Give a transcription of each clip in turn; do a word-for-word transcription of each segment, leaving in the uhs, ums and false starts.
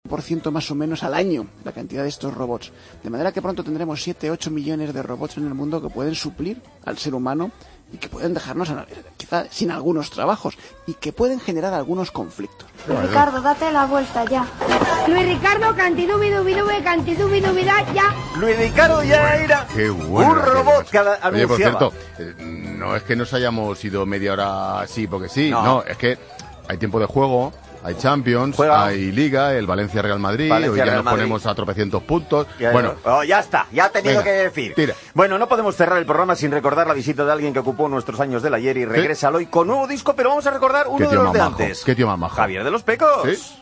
por ciento más o menos al año la cantidad de estos robots. De manera que pronto tendremos siete a ocho millones de robots en el mundo que pueden suplir al ser humano y que pueden dejarnos quizá sin algunos trabajos y que pueden generar algunos conflictos. Luis Ricardo, date la vuelta ya. Luis Ricardo, cantidubidubidube, cantidubidubida ya. Luis Ricardo ya era Qué bueno, un robot que anunciaba. Oye, por cierto, eh, no es que nos hayamos ido media hora así porque sí, no, no es que hay tiempo de juego. Hay Champions, Juega. hay Liga, el Valencia-Real Madrid, Valencia, hoy ya Real nos Madrid. ponemos a tropecientos puntos. Ya, bueno, oh, ya está, ya ha tenido venga, que decir. Tira. Bueno, no podemos cerrar el programa sin recordar la visita de alguien que ocupó nuestros años del ayer y regresa ¿Sí? hoy con nuevo disco, pero vamos a recordar uno de los de majo? antes. ¿Qué tío más majo? Javier de los Pecos. ¿Sí?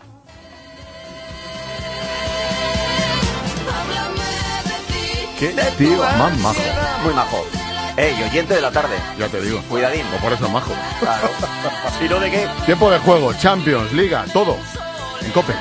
¿Qué tío más majo? Muy majo. Ey, oyente de la tarde. Ya te digo. Cuidadín. O por eso es majo. Claro. ¿Y no de qué? Tiempo de juego, Champions, Liga, todo. En COPE.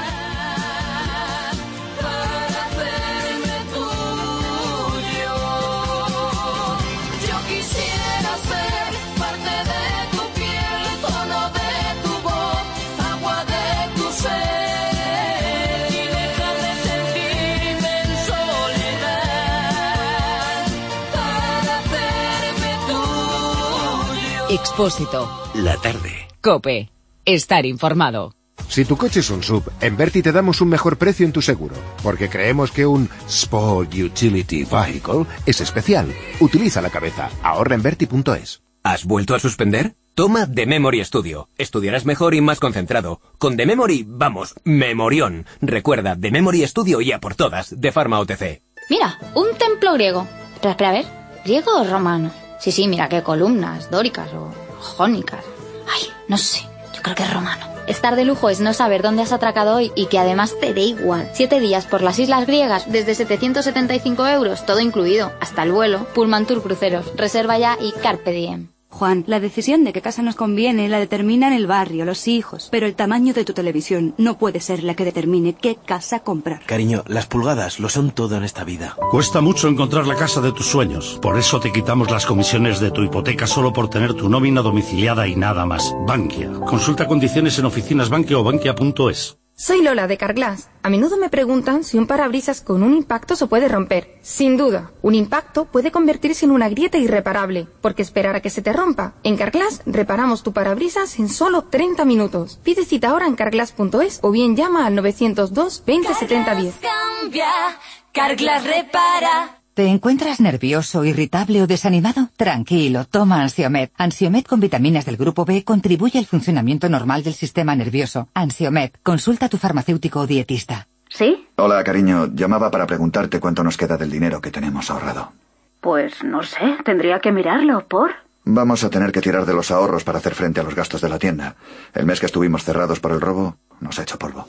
Expósito. La tarde. COPE. Estar informado. Si tu coche es un sub, en Verti te damos un mejor precio en tu seguro, porque creemos que un Sport Utility Vehicle es especial. Utiliza la cabeza. Ahorra en Verti punto es. ¿Has vuelto a suspender? Toma The Memory Studio. Estudiarás mejor y más concentrado. Con The Memory, vamos, memorión. Recuerda, The Memory Studio y a por todas, de Pharma O T C. Mira, un templo griego. Espera, espera, a ver. ¿Griego o romano? Sí, sí, mira qué columnas, dóricas o jónicas. Ay, no sé, yo creo que es romano. Estar de lujo es no saber dónde has atracado hoy y que además te dé igual. Siete días por las islas griegas desde setecientos setenta y cinco euros, todo incluido, hasta el vuelo. Pullman Tour Cruceros. Reserva ya y carpe diem. Juan, la decisión de qué casa nos conviene la determinan el barrio, los hijos, pero el tamaño de tu televisión no puede ser la que determine qué casa comprar. Cariño, las pulgadas lo son todo en esta vida. Cuesta mucho encontrar la casa de tus sueños. Por eso te quitamos las comisiones de tu hipoteca solo por tener tu nómina domiciliada y nada más. Bankia. Consulta condiciones en oficinas Bankia o bankia punto es. Soy Lola de Carglass. A menudo me preguntan si un parabrisas con un impacto se puede romper. Sin duda, un impacto puede convertirse en una grieta irreparable, porque esperar a que se te rompa. En Carglass reparamos tu parabrisas en solo treinta minutos. Pide cita ahora en carglass punto es o bien llama al novecientos dos veinte setenta diez. Cambia, Carglass repara. ¿Te encuentras nervioso, irritable o desanimado? Tranquilo, toma Ansiomed. Ansiomed con vitaminas del grupo B contribuye al funcionamiento normal del sistema nervioso. Ansiomed, consulta a tu farmacéutico o dietista. ¿Sí? Hola, cariño. Llamaba para preguntarte cuánto nos queda del dinero que tenemos ahorrado. Pues no sé, tendría que mirarlo, ¿por? Vamos a tener que tirar de los ahorros para hacer frente a los gastos de la tienda. El mes que estuvimos cerrados por el robo nos ha hecho polvo.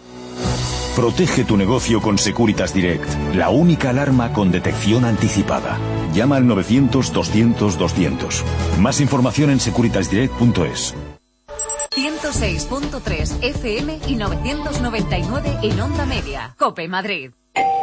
Protege tu negocio con Securitas Direct, la única alarma con detección anticipada. Llama al novecientos doscientos doscientos. Más información en securitas direct punto es. ciento seis punto tres F M y novecientos noventa y nueve en Onda Media. COPE Madrid.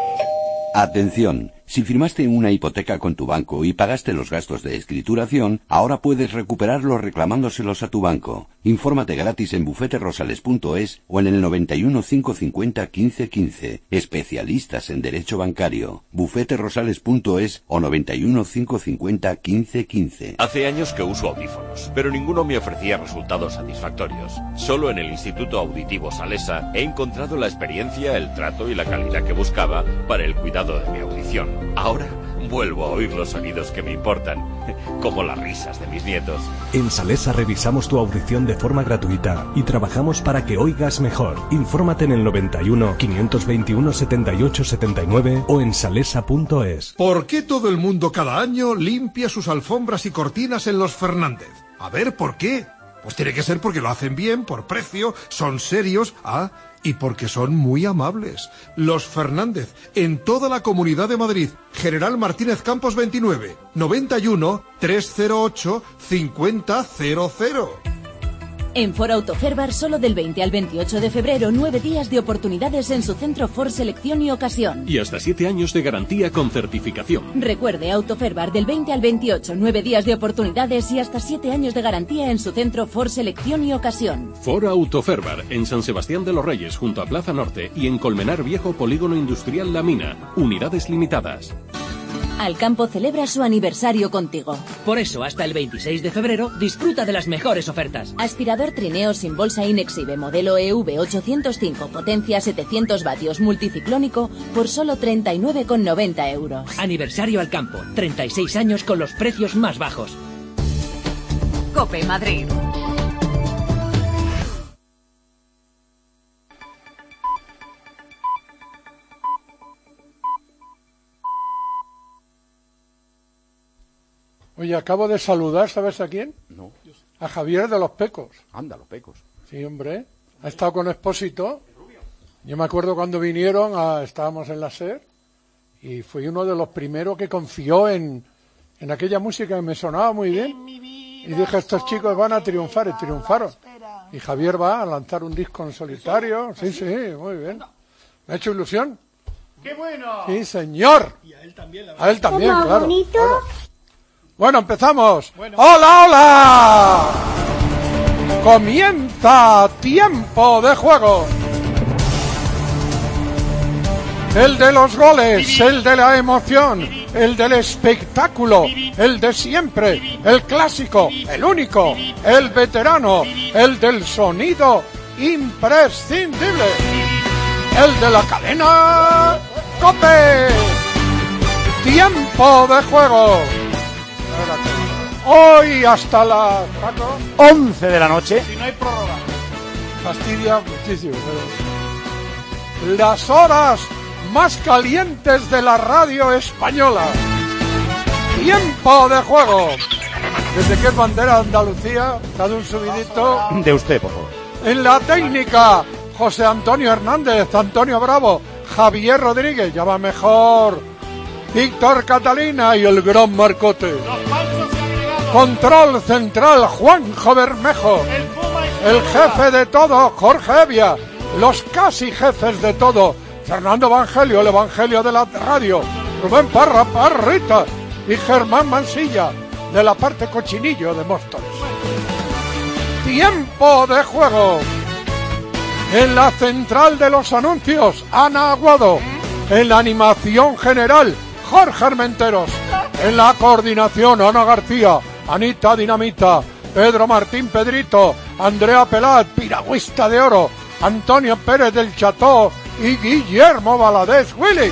Atención, si firmaste una hipoteca con tu banco y pagaste los gastos de escrituración, ahora puedes recuperarlos reclamándoselos a tu banco. Infórmate gratis en bufete rosales punto es o en el noventa y uno cinco cincuenta quince quince. Especialistas en derecho bancario. bufete rosales punto es o noventa y uno cinco cincuenta quince quince. Hace años que uso audífonos, pero ninguno me ofrecía resultados satisfactorios. Solo en el Instituto Auditivo Salesa he encontrado la experiencia, el trato y la calidad que buscaba para el cuidado de mi audición. Ahora vuelvo a oír los sonidos que me importan, como las risas de mis nietos. En Salesa revisamos tu audición de forma gratuita y trabajamos para que oigas mejor. Infórmate en el noventa y uno, quinientos veintiuno, setenta y ocho, setenta y nueve o en salesa punto es. ¿Por qué todo el mundo cada año limpia sus alfombras y cortinas en los Fernández? A ver, ¿por qué? Pues tiene que ser porque lo hacen bien, por precio, son serios, ah, y porque son muy amables. Los Fernández, en toda la Comunidad de Madrid. General Martínez Campos veintinueve, noventa y uno, trescientos ocho, cincuenta cero cero. En Ford Autoferbar, solo del veinte al veintiocho de febrero, nueve días de oportunidades en su centro Ford Selección y Ocasión. Y hasta siete años de garantía con certificación. Recuerde, Autoferbar del veinte al veintiocho, nueve días de oportunidades y hasta siete años de garantía en su centro Ford Selección y Ocasión. Ford Autoferbar, en San Sebastián de los Reyes, junto a Plaza Norte, y en Colmenar Viejo, Polígono Industrial La Mina. Unidades limitadas. Alcampo celebra su aniversario contigo. Por eso, hasta el veintiséis de febrero, disfruta de las mejores ofertas. Aspirador Trineo sin bolsa Inexibe, modelo E V ochocientos cinco, potencia setecientos vatios, multiciclónico, por solo treinta y nueve con noventa euros. Aniversario Alcampo, treinta y seis años con los precios más bajos. COPE Madrid. Oye, acabo de saludar, ¿sabes a quién? No. A Javier de los Pecos. Anda, los Pecos. Sí, hombre. Ha estado con Expósito. Yo me acuerdo cuando vinieron, a, estábamos en la SER, y fui uno de los primeros que confió en, en aquella música que me sonaba muy bien. Y dije, estos chicos van a triunfar, y triunfaron. Y Javier va a lanzar un disco en solitario. Sí, sí, muy bien. Me ha hecho ilusión. ¡Qué bueno! Sí, señor. Y a él también, la A él también, ¿Cómo claro. bonito? claro. Bueno, empezamos. Bueno. ¡Hola, hola! Comienza Tiempo de Juego. El de los goles, el de la emoción, el del espectáculo, el de siempre, el clásico, el único, el veterano, el del sonido imprescindible, el de la cadena COPE. Tiempo de Juego. Hoy hasta las once de la noche. Si no hay prórroga. Fastidia muchísimo. Pero... Las horas más calientes de la radio española. Tiempo de Juego. Desde que es bandera de Andalucía, dado un subidito. De usted, por favor. En la técnica, José Antonio Hernández, Antonio Bravo, Javier Rodríguez, ya va mejor. Víctor Catalina y el gran Marcote. Control central, Juanjo Bermejo. El jefe de todo, Jorge Evia. Los casi jefes de todo, Fernando Evangelio, el evangelio de la radio. Rubén Parra, Parrita. Y Germán Mansilla, de la parte cochinillo de Móstoles. Tiempo de Juego. En la central de los anuncios, Ana Aguado. En la animación general, Jorge Armenteros. En la coordinación, Ana García, Anita Dinamita, Pedro Martín Pedrito, Andrea Pelat, piragüista de oro, Antonio Pérez del Cható y Guillermo Valadez Willy.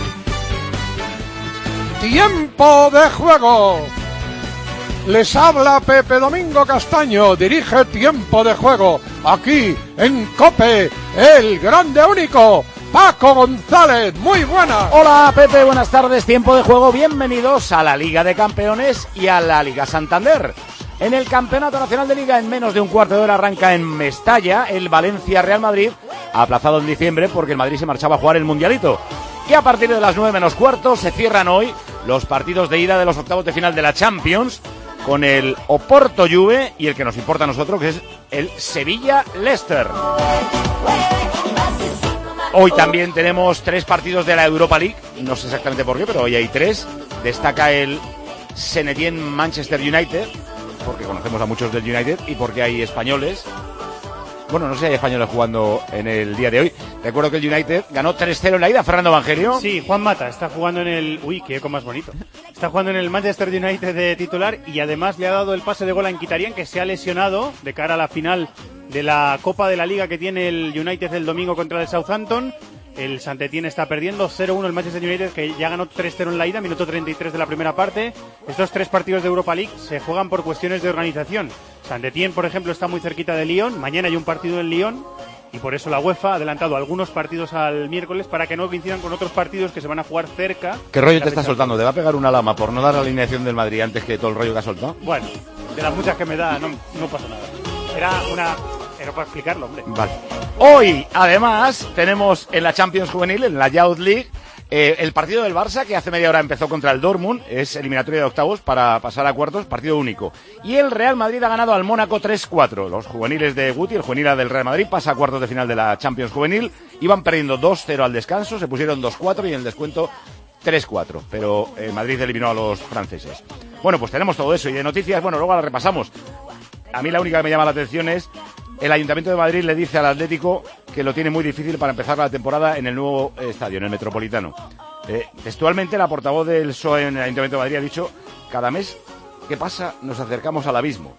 Tiempo de Juego. Les habla Pepe Domingo Castaño, dirige Tiempo de Juego, aquí en COPE, el grande único, Paco González. Muy buenas. Hola Pepe, buenas tardes, Tiempo de Juego, bienvenidos a la Liga de Campeones y a la Liga Santander. En el Campeonato Nacional de Liga, en menos de un cuarto de hora arranca en Mestalla el Valencia-Real Madrid, aplazado en diciembre porque el Madrid se marchaba a jugar el Mundialito. Y a partir de las nueve menos cuarto se cierran hoy los partidos de ida de los octavos de final de la Champions, con el Oporto-Juve y el que nos importa a nosotros, que es el Sevilla-Leicester. Hoy también tenemos tres partidos de la Europa League, no sé exactamente por qué, pero hoy hay tres. Destaca el Saint-Étienne-Manchester United, porque conocemos a muchos del United y porque hay españoles. Bueno, no sé si hay españoles jugando en el día de hoy. Recuerdo que el United ganó tres cero en la ida. Fernando Evangelio. Sí, Juan Mata está jugando en el... Uy, qué eco más bonito. Está jugando en el Manchester United de titular y además le ha dado el pase de gol a Mkhitaryan, que se ha lesionado de cara a la final de la Copa de la Liga que tiene el United el domingo contra el Southampton. El Saint-Étienne está perdiendo cero uno el Manchester United, que ya ganó tres cero en la ida, minuto treinta y tres de la primera parte. Estos tres partidos de Europa League se juegan por cuestiones de organización. Saint-Étienne, por ejemplo, está muy cerquita de Lyon. Mañana hay un partido en Lyon y por eso la UEFA ha adelantado algunos partidos al miércoles para que no coincidan con otros partidos que se van a jugar cerca. ¿Qué rollo te está soltando? ¿Te va a pegar una lama por no dar la alineación del Madrid antes que todo el rollo que ha soltado? Bueno, de las muchas que me da no, no pasa nada. Era una... Era para explicarlo, hombre. Vale. Hoy, además, tenemos en la Champions Juvenil, en la Youth League, Eh, el partido del Barça, que hace media hora empezó contra el Dortmund, es eliminatoria de octavos para pasar a cuartos, partido único. Y el Real Madrid ha ganado al Mónaco tres cuatro. Los juveniles de Guti, el juvenil del Real Madrid, pasa a cuartos de final de la Champions Juvenil. Iban perdiendo dos cero al descanso, se pusieron dos cuatro y en el descuento tres cuatro. Pero eh, Madrid eliminó a los franceses. Bueno, pues tenemos todo eso. Y de noticias, bueno, luego las repasamos. A mí la única que me llama la atención es... El Ayuntamiento de Madrid le dice al Atlético que lo tiene muy difícil para empezar la temporada en el nuevo estadio, en el Metropolitano. Eh, textualmente, la portavoz del P S O E en el Ayuntamiento de Madrid ha dicho: cada mes que pasa nos acercamos al abismo.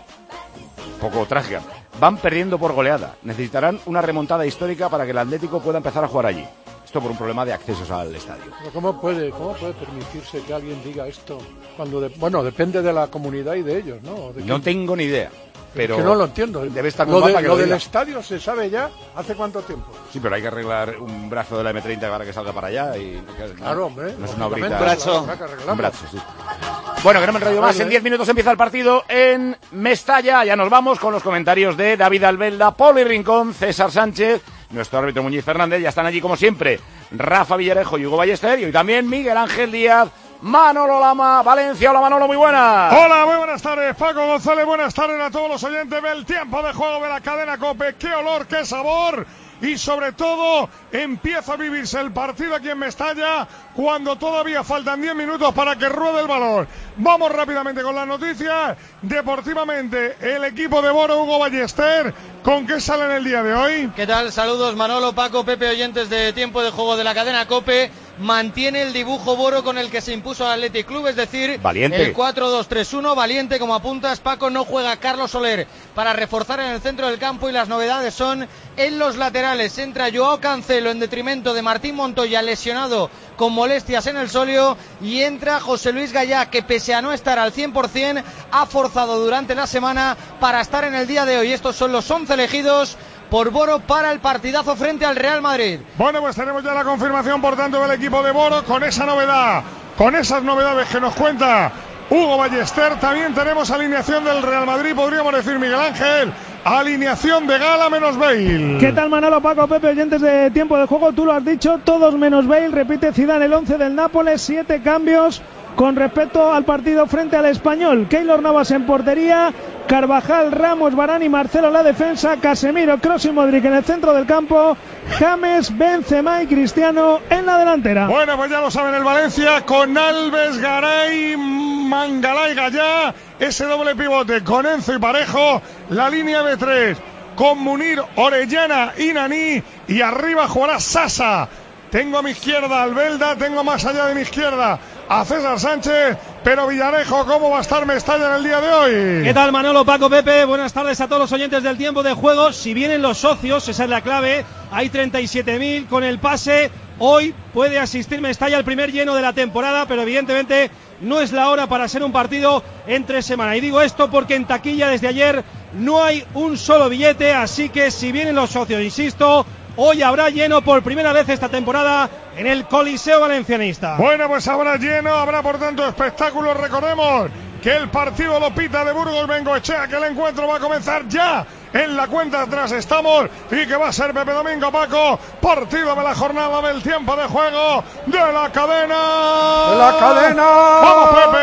Un poco trágica. Van perdiendo por goleada. Necesitarán una remontada histórica para que el Atlético pueda empezar a jugar allí. Esto por un problema de accesos al estadio. Pero ¿cómo puede, cómo puede permitirse que alguien diga esto? Cuando de, bueno, depende de la comunidad y de ellos, ¿no? ¿De no tengo ni idea. Pero es que no lo entiendo. Debe estar lo, de, que lo, lo del diga. estadio se sabe ya hace cuánto tiempo. Sí, pero hay que arreglar un brazo de la eme treinta para que salga para allá. Y, claro, hombre. No es una horita. Un brazo. Un brazo, sí. Bueno, que no me enrollo más. En diez minutos empieza el partido en Mestalla. Ya nos vamos con los comentarios de David Albelda, Poli Rincón, César Sánchez, nuestro árbitro Muñiz Fernández. Ya están allí como siempre Rafa Villarejo y Hugo Ballester. Y hoy también Miguel Ángel Díaz, Manolo Lama, Valencia. Hola Manolo, muy buenas. Hola, muy buenas tardes, Paco González, buenas tardes a todos los oyentes del tiempo de juego de la cadena COPE. Qué olor, qué sabor. Y sobre todo empieza a vivirse el partido aquí en Mestalla cuando todavía faltan diez minutos para que ruede el balón. Vamos rápidamente con las noticias. Deportivamente, el equipo de Boro, Hugo Ballester, ¿con qué sale en el día de hoy? ¿Qué tal? Saludos Manolo, Paco, Pepe, oyentes de tiempo de juego de la cadena COPE. Mantiene el dibujo Boro con el que se impuso al Athletic Club, es decir, valiente. El cuatro dos tres uno, valiente como apuntas, Paco. No juega Carlos Soler para reforzar en el centro del campo y las novedades son en los laterales. Entra Joao Cancelo en detrimento de Martín Montoya, lesionado con molestias en el sóleo, y entra José Luis Gallá, que pese a no estar al cien por ciento ha forzado durante la semana para estar en el día de hoy. Estos son los once elegidos por Boro para el partidazo frente al Real Madrid. Bueno, pues tenemos ya la confirmación, por tanto, del equipo de Boro con esa novedad, con esas novedades que nos cuenta Hugo Ballester. También tenemos alineación del Real Madrid, podríamos decir, Miguel Ángel. Alineación de gala menos Bale. ¿Qué tal, Manolo, Paco, Pepe, oyentes de tiempo de juego? Tú lo has dicho, todos menos Bale. Repite Zidane el once del Nápoles, siete cambios con respecto al partido frente al Español. Keylor Navas en portería, Carvajal, Ramos, Varane y Marcelo en la defensa, Casemiro, Kroos y Modric en el centro del campo, James, Benzema y Cristiano en la delantera. Bueno, pues ya lo saben, el Valencia con Alves, Garay, Mangala y Gallá, ese doble pivote con Enzo y Parejo, la línea de tres con Munir, Orellana y Nani, y arriba jugará Sasa. Tengo a mi izquierda Albelda, tengo más allá de mi izquierda a César Sánchez, pero Villarejo, ¿cómo va a estar Mestalla en el día de hoy? ¿Qué tal, Manolo, Paco, Pepe? Buenas tardes a todos los oyentes del tiempo de juego. Si vienen los socios, esa es la clave, hay treinta y siete mil con el pase. Hoy puede asistir Mestalla al primer lleno de la temporada, pero evidentemente no es la hora para ser un partido entre semana. Y digo esto porque en taquilla desde ayer no hay un solo billete, así que si vienen los socios, insisto, hoy habrá lleno por primera vez esta temporada en el Coliseo Valencianista. Bueno, pues habrá lleno, habrá por tanto espectáculos. Recordemos que el partido lo pita de Burgos Bengoechea, que el encuentro va a comenzar ya. En la cuenta atrás estamos y que va a ser Pepe Domingo, Paco. Partido de la jornada del tiempo de juego de la cadena. ¡De la cadena! ¡Vamos, Pepe!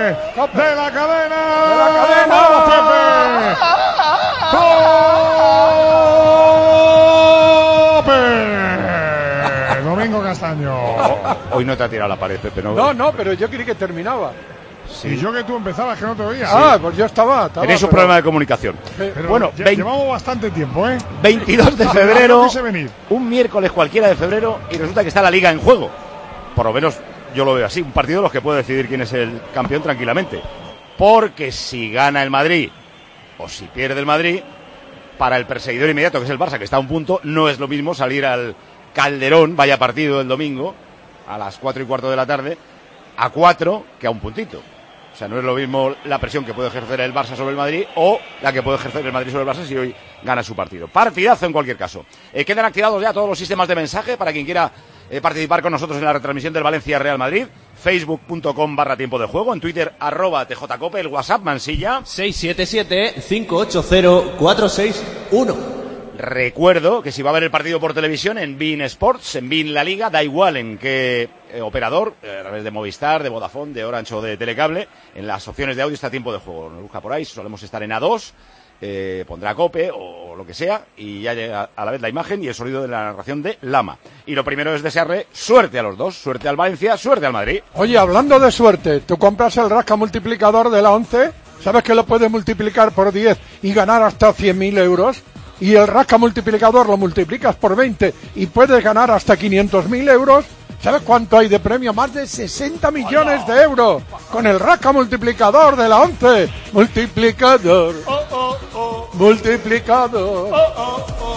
¡De la cadena! ¡De la cadena! ¡Vamos, Pepe! ¡Pepe! Domingo Castaño. Hoy no te ha tirado la pared, Pepe. No, no, no, pero yo creí que terminaba. Sí. Y yo que tú empezabas, que no te oía. Ah, pues yo estaba. estaba Tenéis un pero... problema de comunicación. Pero bueno, ya, veinte... llevamos bastante tiempo, ¿eh? veintidós de febrero, un miércoles cualquiera de febrero, y resulta que está la Liga en juego. Por lo menos yo lo veo así. Un partido de los que puede decidir quién es el campeón tranquilamente. Porque si gana el Madrid o si pierde el Madrid, para el perseguidor inmediato, que es el Barça, que está a un punto, no es lo mismo salir al Calderón, vaya partido el domingo, a las cuatro y cuarto de la tarde, a cuatro que a un puntito. O sea, no es lo mismo la presión que puede ejercer el Barça sobre el Madrid o la que puede ejercer el Madrid sobre el Barça si hoy gana su partido. Partidazo en cualquier caso. Eh, quedan activados ya todos los sistemas de mensaje para quien quiera eh, participar con nosotros en la retransmisión del Valencia Real Madrid. facebook punto com barra tiempo de juego. En Twitter, arroba tjcope. El WhatsApp, Mansilla. seis siete siete, cinco ocho cero, cuatro seis uno. Recuerdo que si va a ver el partido por televisión en beIN Sports, en beIN La Liga, da igual en qué eh, operador, eh, a través de Movistar, de Vodafone, de Orange o de Telecable, en las opciones de audio está tiempo de juego. Nos busca por ahí, solemos estar en A dos, eh, pondrá Cope o lo que sea, y ya llega a la vez la imagen y el sonido de la narración de Lama. Y lo primero es desearle suerte a los dos, suerte al Valencia, suerte al Madrid. Oye, hablando de suerte, tú compras el rasca multiplicador de la once, ¿sabes que lo puedes multiplicar por diez y ganar hasta cien mil euros? Y el rasca multiplicador lo multiplicas por veinte y puedes ganar hasta quinientos mil euros. ¿Sabes cuánto hay de premio? Más de sesenta millones de euros con el rasca multiplicador de la once. Multiplicador. Oh, oh, oh. Multiplicador. Oh, oh, oh.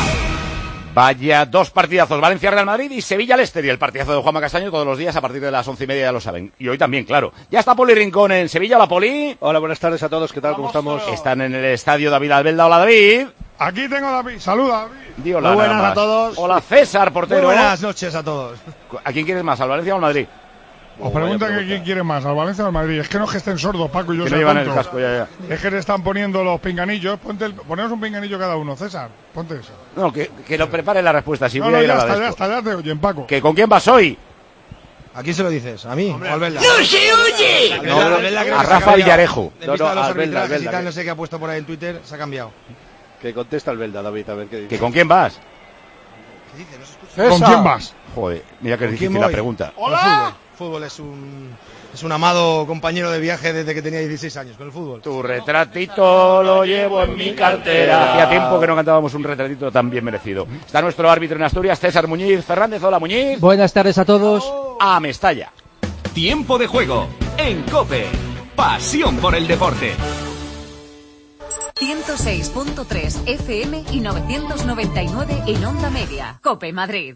Vaya dos partidazos, Valencia-Real Madrid y Sevilla-Leicester, y el partidazo de Juanma Castaño todos los días a partir de las once y media, ya lo saben. Y hoy también, claro. Ya está Poli Rincón en Sevilla. Hola, Poli. Hola, buenas tardes a todos. ¿Qué tal? ¿Cómo estamos? Están en el estadio David Albelda. Hola, David. Aquí tengo a David. Saluda, David. Di hola, Muy buenas nada más. a todos. Hola, César, portero. Muy buenas noches a todos. ¿A quién quieres más, al Valencia o al Madrid? Os Oh, preguntan vaya que quién quiere más, al Valencia o al Madrid. Es que no es que estén sordos, Paco y yo Que no sea llevan tonto. el casco, ya, ya. Es que le están poniendo los pinganillos. Ponte el, ponemos un pinganillo cada uno, César. Ponte eso. No, que, que lo prepare la respuesta, si no, voy no, a ir ya a la está, de ya esto. está, ya te oyen, Paco. ¿Que con quién vas hoy? ¿A quién se lo dices? ¿A mí? Hombre, ¿O al Belda? ¡no se oye! No, a Rafa Villarejo. En vista de los al Belda, arbitrajes al y Belda, tal, que- no sé qué ha puesto por ahí en Twitter, se ha cambiado. Que contesta el Belda, David, a ver qué dice. ¿Que con quién vas? ¿Qué dice? No se escucha. ¿Con quién vas? Joder, mira que es ¿Con quién difícil la voy? pregunta. Con el fútbol. Fútbol es un, es un amado compañero de viaje desde que tenía dieciséis años, con el fútbol. Tu retratito lo llevo en mi cartera. Hacía tiempo que no cantábamos un retratito tan bien merecido. Está nuestro árbitro en Asturias, César Muñiz Fernández. Hola, Muñiz. Buenas tardes a todos. A Mestalla. Tiempo de juego en COPE. Pasión por el deporte. ciento seis punto tres F M y novecientos noventa y nueve en Onda Media. COPE Madrid.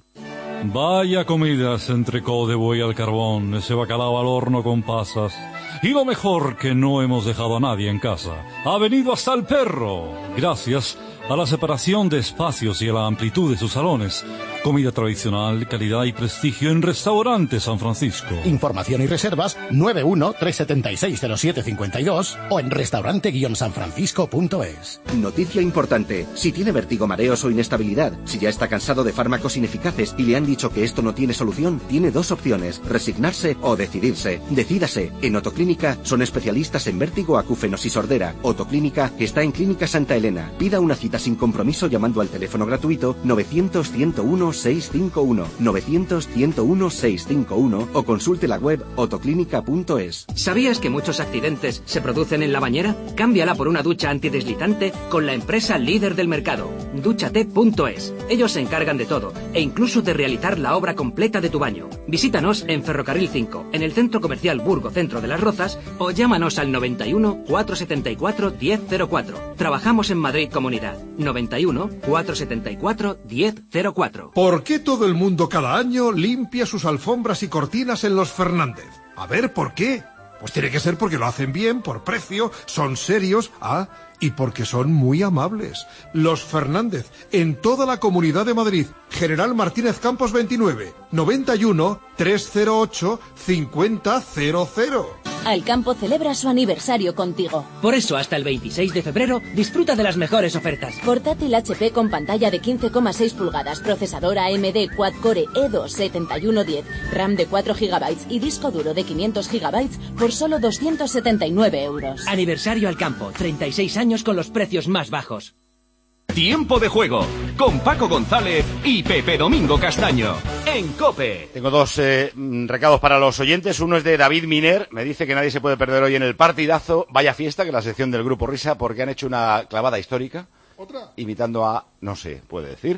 Vaya comidas, entrecot de buey al carbón, ese bacalao al horno con pasas. Y lo mejor, que no hemos dejado a nadie en casa. Ha venido hasta el perro, gracias a la separación de espacios y a la amplitud de sus salones. Comida tradicional, calidad y prestigio en Restaurante San Francisco. Información y reservas nueve uno tres siete seis cero siete cinco dos o en restaurante guion san francisco punto es. Noticia importante. Si tiene vértigo, mareos o inestabilidad, si ya está cansado de fármacos ineficaces y le han dicho que esto no tiene solución, tiene dos opciones: resignarse o decidirse. Decídase. En Otoclínica son especialistas en vértigo, acúfenos y sordera. Otoclínica está en Clínica Santa Elena. Pida una cita sin compromiso llamando al teléfono gratuito novecientos ciento uno seiscientos cincuenta y uno, novecientos ciento uno seiscientos cincuenta y uno o consulte la web otoclínica punto es. ¿Sabías que muchos accidentes se producen en la bañera? Cámbiala por una ducha antideslizante con la empresa líder del mercado, dúchate punto es. Ellos se encargan de todo e incluso de realizar la obra completa de tu baño. Visítanos en Ferrocarril cinco, en el Centro Comercial Burgo Centro de las Rozas, o llámanos al noventa y uno, cuatrocientos setenta y cuatro, diez cero cuatro. Trabajamos en Madrid Comunidad. noventa y uno, cuatrocientos setenta y cuatro, diez cero cuatro. ¿Por qué todo el mundo cada año limpia sus alfombras y cortinas en los Fernández? A ver, ¿por qué? Pues tiene que ser porque lo hacen bien, por precio, son serios, ah, y porque son muy amables. Los Fernández, en toda la Comunidad de Madrid. General Martínez Campos veintinueve, noventa y uno, trescientos ocho, cincuenta cero cero. Alcampo celebra su aniversario contigo. Por eso, hasta el veintiséis de febrero, disfruta de las mejores ofertas. Portátil H P con pantalla de quince coma seis pulgadas, procesador A M D Quad-Core E dos setenta y uno diez, RAM de cuatro gigabytes y disco duro de quinientos gigabytes por solo doscientos setenta y nueve euros. Aniversario Alcampo, treinta y seis años con los precios más bajos. Tiempo de juego con Paco González y Pepe Domingo Castaño en COPE. Tengo dos eh, recados para los oyentes. Uno es de David Miner. Me dice que nadie se puede perder hoy en el partidazo. Vaya fiesta, que es la sección del Grupo Risa, porque han hecho una clavada histórica. ¿Otra? Imitando a, no sé, puede decir.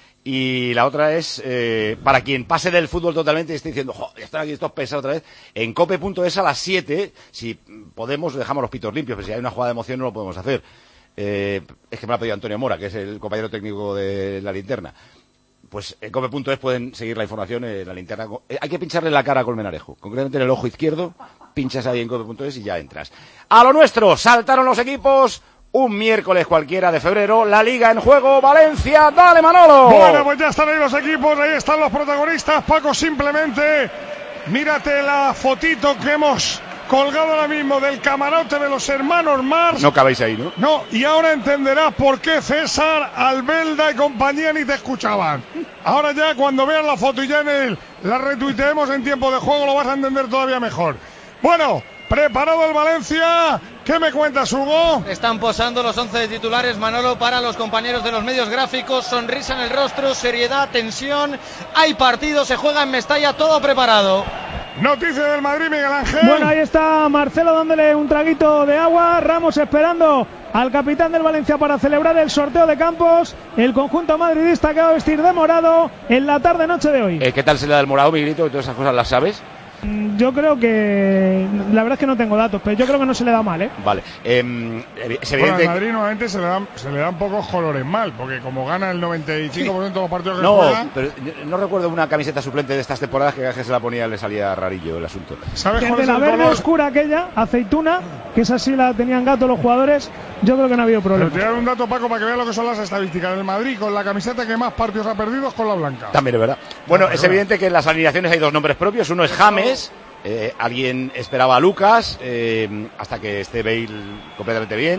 Y la otra es, eh, para quien pase del fútbol totalmente y esté diciendo, jo, ya están aquí estos pesados otra vez, en cope punto es a las siete, si podemos, dejamos los pitos limpios, pero si hay una jugada de emoción no lo podemos hacer. Eh, es que me lo ha pedido Antonio Mora, que es el compañero técnico de la linterna. Pues en cope punto es pueden seguir la información en la linterna. Eh, hay que pincharle la cara a Colmenarejo, concretamente en el ojo izquierdo, pinchas ahí en cope punto es y ya entras. A lo nuestro, saltaron los equipos. Un miércoles cualquiera de febrero, la Liga en juego, Valencia, dale Manolo. Bueno, pues ya están ahí los equipos, ahí están los protagonistas. Paco, simplemente mírate la fotito que hemos colgado ahora mismo del camarote de los hermanos Mars. No cabéis ahí, ¿no? No, y ahora entenderás por qué César, Albelda y compañía ni te escuchaban. Ahora ya cuando veas la foto y ya en el, la retuiteemos en tiempo de juego lo vas a entender todavía mejor. Bueno, preparado el Valencia. ¿Qué me cuentas, Hugo? Están posando los once de titulares, Manolo, para los compañeros de los medios gráficos. Sonrisa en el rostro, seriedad, tensión. Hay partido, se juega en Mestalla, todo preparado. Noticia del Madrid, Miguel Ángel. Bueno, ahí está Marcelo dándole un traguito de agua. Ramos esperando al capitán del Valencia para celebrar el sorteo de campos. El conjunto madridista que va a vestir de morado en la tarde-noche de hoy. Eh, ¿Qué tal se le da el morado, Miguelito? ¿Todas esas cosas las sabes? Yo creo que... La verdad es que no tengo datos, pero yo creo que no se le da mal, ¿eh? Vale. Eh, es evidente... Bueno, al Madrid nuevamente se le dan se le dan pocos colores mal, porque como gana el noventa y cinco por ciento de los partidos que no, juega... No, pero no recuerdo una camiseta suplente de estas temporadas que cada vez que se la ponía le salía rarillo el asunto. ¿Sabes cuál es el color? De la verde oscura aquella, aceituna, que esa sí la tenían gato los jugadores, yo creo que no ha habido problema. Pero te doy un dato, Paco, para que veas lo que son las estadísticas del Madrid, con la camiseta que más partidos ha perdido es con la blanca. También es verdad. Bueno, es evidente que en las alineaciones hay dos nombres propios, uno es James... Eh, alguien esperaba a Lucas eh, hasta que esté Bale completamente bien.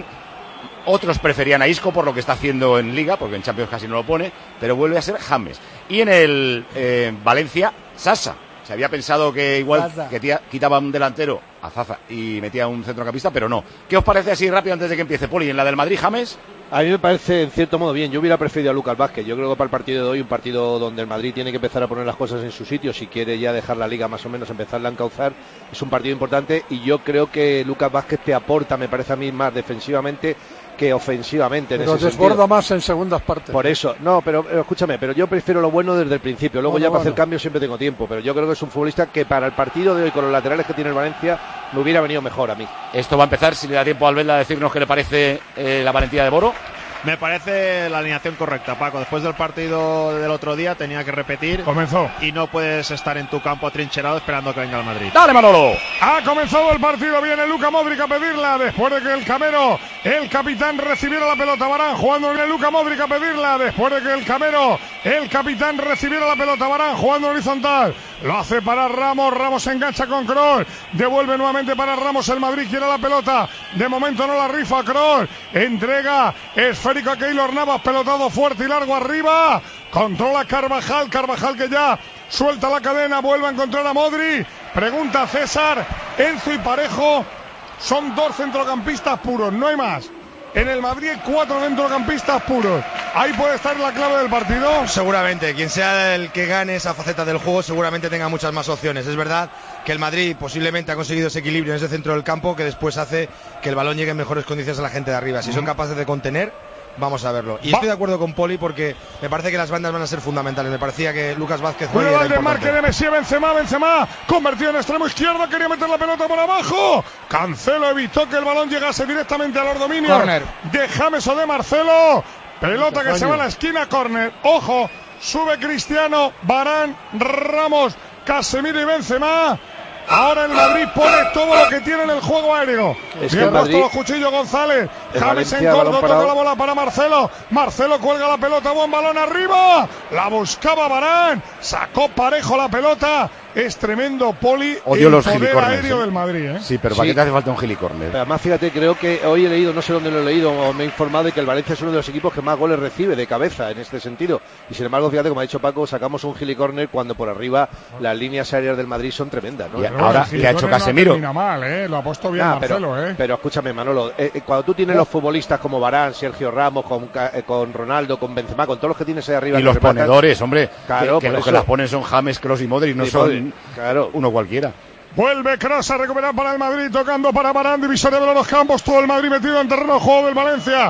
Otros preferían a Isco por lo que está haciendo en Liga, porque en Champions casi no lo pone, pero vuelve a ser James. Y en el eh, Valencia, Sasa. Se había pensado que igual que tía, quitaba un delantero a Zaza y metía un centrocampista, pero no. ¿Qué os parece así rápido antes de que empiece, Poli? ¿En la del Madrid, James? A mí me parece en cierto modo bien. Yo hubiera preferido a Lucas Vázquez. Yo creo que para el partido de hoy, un partido donde el Madrid tiene que empezar a poner las cosas en su sitio, si quiere ya dejar la Liga más o menos, empezarla a encauzar, es un partido importante y yo creo que Lucas Vázquez te aporta, me parece a mí, más defensivamente que ofensivamente. Pero en ese desborda sentido. más en segundas partes. Por eso, no, pero, pero escúchame, pero yo prefiero lo bueno desde el principio. Luego bueno, ya para bueno. hacer cambios siempre tengo tiempo, pero yo creo que es un futbolista que para el partido de hoy, con los laterales que tiene el Valencia, me hubiera venido mejor a mí. Esto va a empezar, si le da tiempo a Albelda a decirnos qué le parece eh, la valentía de Boro. Me parece la alineación correcta, Paco. Después del partido del otro día tenía que repetir. Comenzó. Y no puedes estar en tu campo atrincherado esperando que venga el Madrid. ¡Dale, Manolo! Ha comenzado el partido, viene Luka Modric a pedirla después de que el Camero, el capitán, recibiera la pelota. Varane jugando en el Luka Modric a pedirla después de que el Camero, el capitán, recibiera la pelota. Varane jugando horizontal. Lo hace para Ramos, Ramos se engancha con Kroos, devuelve nuevamente para Ramos, el Madrid quiere la pelota, de momento no la rifa Kroos, entrega esférico a Keylor Navas, pelotado fuerte y largo arriba, controla Carvajal, Carvajal que ya suelta la cadena, vuelve a encontrar a Modric, pregunta César, Enzo y Parejo son dos centrocampistas puros, no hay más. En el Madrid hay cuatro centrocampistas puros. Ahí puede estar la clave del partido. Seguramente, quien sea el que gane esa faceta del juego seguramente tenga muchas más opciones. Es verdad que el Madrid posiblemente ha conseguido ese equilibrio en ese centro del campo que después hace que el balón llegue en mejores condiciones a la gente de arriba. Si son capaces de contener, vamos a verlo. Y estoy de acuerdo con Poli porque me parece que las bandas van a ser fundamentales. Me parecía que Lucas Vázquez Bueno, el desmarque de Messi, Benzema, Benzema convertido en extremo izquierdo, quería meter la pelota por abajo. Cancelo evitó que el balón llegase directamente a los dominios Corner. de James o de Marcelo. Pelota que se va a la esquina, córner. Ojo, sube Cristiano, Varane, Ramos, Casemiro y Benzema. Ahora el Madrid pone todo lo que tiene en el juego aéreo. Es Bien que puesto Madrid, los cuchillos González. James en Valencia, corto, balón toca parado. la bola para Marcelo. Marcelo cuelga la pelota, buen balón arriba. La buscaba Varane. Sacó Parejo la pelota. Es tremendo, Poli, Odio el los poder gilicornes, aéreo ¿eh? del Madrid, ¿eh? Sí, pero ¿para Sí. qué te hace falta un gilicorner? Además, fíjate, creo que hoy he leído, no sé dónde lo he leído, o me he informado de que el Valencia es uno de los equipos que más goles recibe de cabeza en este sentido. Y sin embargo, fíjate, como ha dicho Paco, sacamos un gilicorner cuando por arriba las líneas aéreas del Madrid son tremendas, ¿no? Y Pero ahora, el ¿qué ha hecho Girona no Casemiro? termina mal, ¿eh? Lo ha puesto bien Ah, Marcelo, pero, ¿eh? pero escúchame, Manolo, eh, eh, cuando tú tienes los futbolistas como Varane, Sergio Ramos, con, Ca- eh, con Ronaldo, con Benzema, con todos los que tienes ahí arriba, Y que los rematan, ponedores, hombre, Claro, que, que por los que eso. las ponen son James, Kroos y Modric, no Sí, son Modric, claro. uno cualquiera. Vuelve Kroos a recuperar para el Madrid, tocando para Varane, divisoria de los campos, todo el Madrid metido en terreno de juego del Valencia.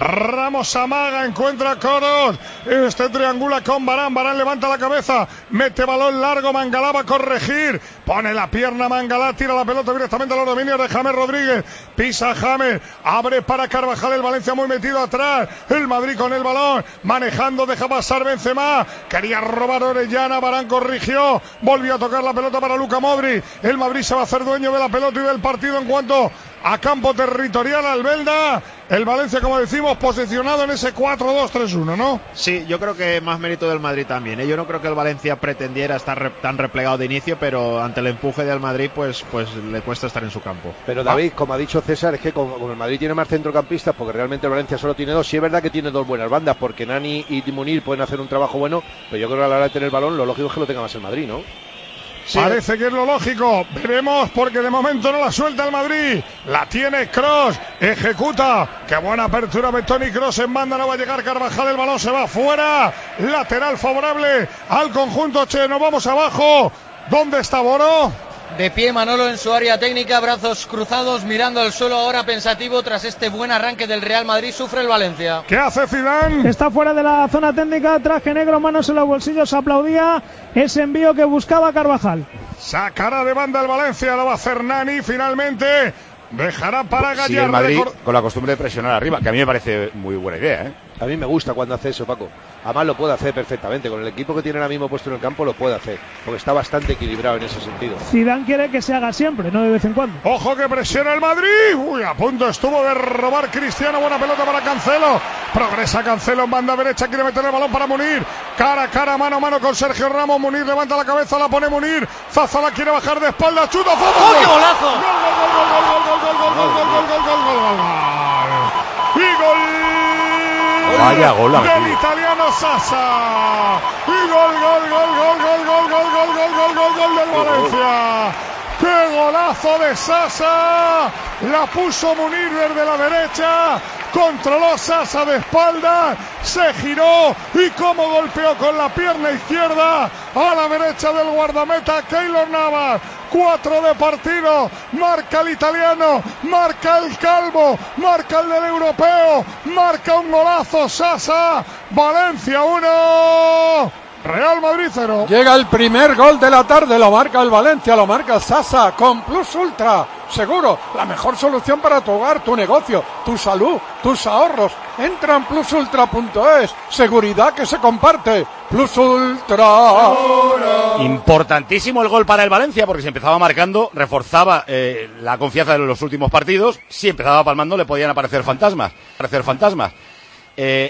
Ramos amaga, encuentra a Kroos, este triangula con Varane, Varane levanta la cabeza, mete balón largo, Mangalá va a corregir, pone la pierna Mangalá, tira la pelota directamente a los dominios de James Rodríguez, pisa James, abre para Carvajal, el Valencia muy metido atrás, el Madrid con el balón, manejando, deja pasar Benzema, quería robar Orellana, Varane corrigió, volvió a tocar la pelota para Luka Modric, el Madrid se va a hacer dueño de la pelota y del partido en cuanto a campo territorial Albelda. El Valencia, como decimos, posicionado en ese cuatro dos tres uno, ¿no? Sí, yo creo que más mérito del Madrid también, ¿eh? Yo no creo que el Valencia pretendiera estar re- tan replegado de inicio, pero ante el empuje del Madrid, pues, pues le cuesta estar en su campo. Pero David, como ha dicho César, es que como, como el Madrid tiene más centrocampistas, porque realmente el Valencia solo tiene dos, sí es verdad que tiene dos buenas bandas, porque Nani y Munir pueden hacer un trabajo bueno, pero yo creo que a la hora de tener el balón, lo lógico es que lo tenga más el Madrid, ¿no? Sí. Parece que es lo lógico. Veremos, porque de momento no la suelta el Madrid. La tiene Kroos. Ejecuta. Qué buena apertura de Toni Kroos en banda. No va a llegar Carvajal. El balón se va fuera. Lateral favorable al conjunto che. Nos vamos abajo. ¿Dónde está Boro? De pie Manolo en su área técnica, brazos cruzados, mirando al suelo, ahora pensativo tras este buen arranque del Real Madrid. Sufre el Valencia. ¿Qué hace Zidane? Está fuera de la zona técnica, traje negro, manos en los bolsillos, aplaudía ese envío que buscaba Carvajal. Sacará de banda el Valencia, lo va a hacer Nani finalmente. Dejará para Gallardo. Sí, el Madrid con la costumbre de presionar arriba, que a mí me parece muy buena idea, ¿eh? A mí me gusta cuando hace eso, Paco. Además lo puede hacer perfectamente. Con el equipo que tiene ahora mismo puesto en el campo lo puede hacer, porque está bastante equilibrado en ese sentido. Zidane quiere que se haga siempre, no de vez en cuando. Ojo que presiona el Madrid. Uy, a punto estuvo de robar Cristiano. Buena pelota para Cancelo. Progresa Cancelo en banda derecha. Quiere meter el balón para Munir. Cara a cara, mano a mano con Sergio Ramos. Munir levanta la cabeza, la pone Munir. Zaza la quiere bajar de espalda. Chuta, Zaza. ¡Oh, qué golazo! Gol, gol, gol, gol, gol, gol, gol, gol, gol, gol, gol, gol, gol, gol, gol. Y gol. Vaya gol del italiano Sasa. Y gol, gol, gol, gol, gol, gol, gol, gol, gol, gol, gol, gol del Valencia. ¡Qué golazo de Sasa! La puso Munir desde la derecha. Controló Sasa de espalda. Se giró. Y cómo golpeó con la pierna izquierda a la derecha del guardameta Keylor Navas. Cuatro de partido. Marca el italiano. Marca el calvo. Marca el del europeo. Marca un golazo Sasa. Valencia uno. Real Madrid cero. Llega el primer gol de la tarde, lo marca el Valencia, lo marca el Sasa con Plus Ultra. Seguro, la mejor solución para tu hogar, tu negocio, tu salud, tus ahorros. Entra en plus ultra punto es. Seguridad que se comparte. Plus Ultra. Importantísimo el gol para el Valencia, porque si empezaba marcando, reforzaba eh, la confianza de los últimos partidos. Si empezaba palmando, le podían aparecer fantasmas. Aparecer fantasmas. Eh,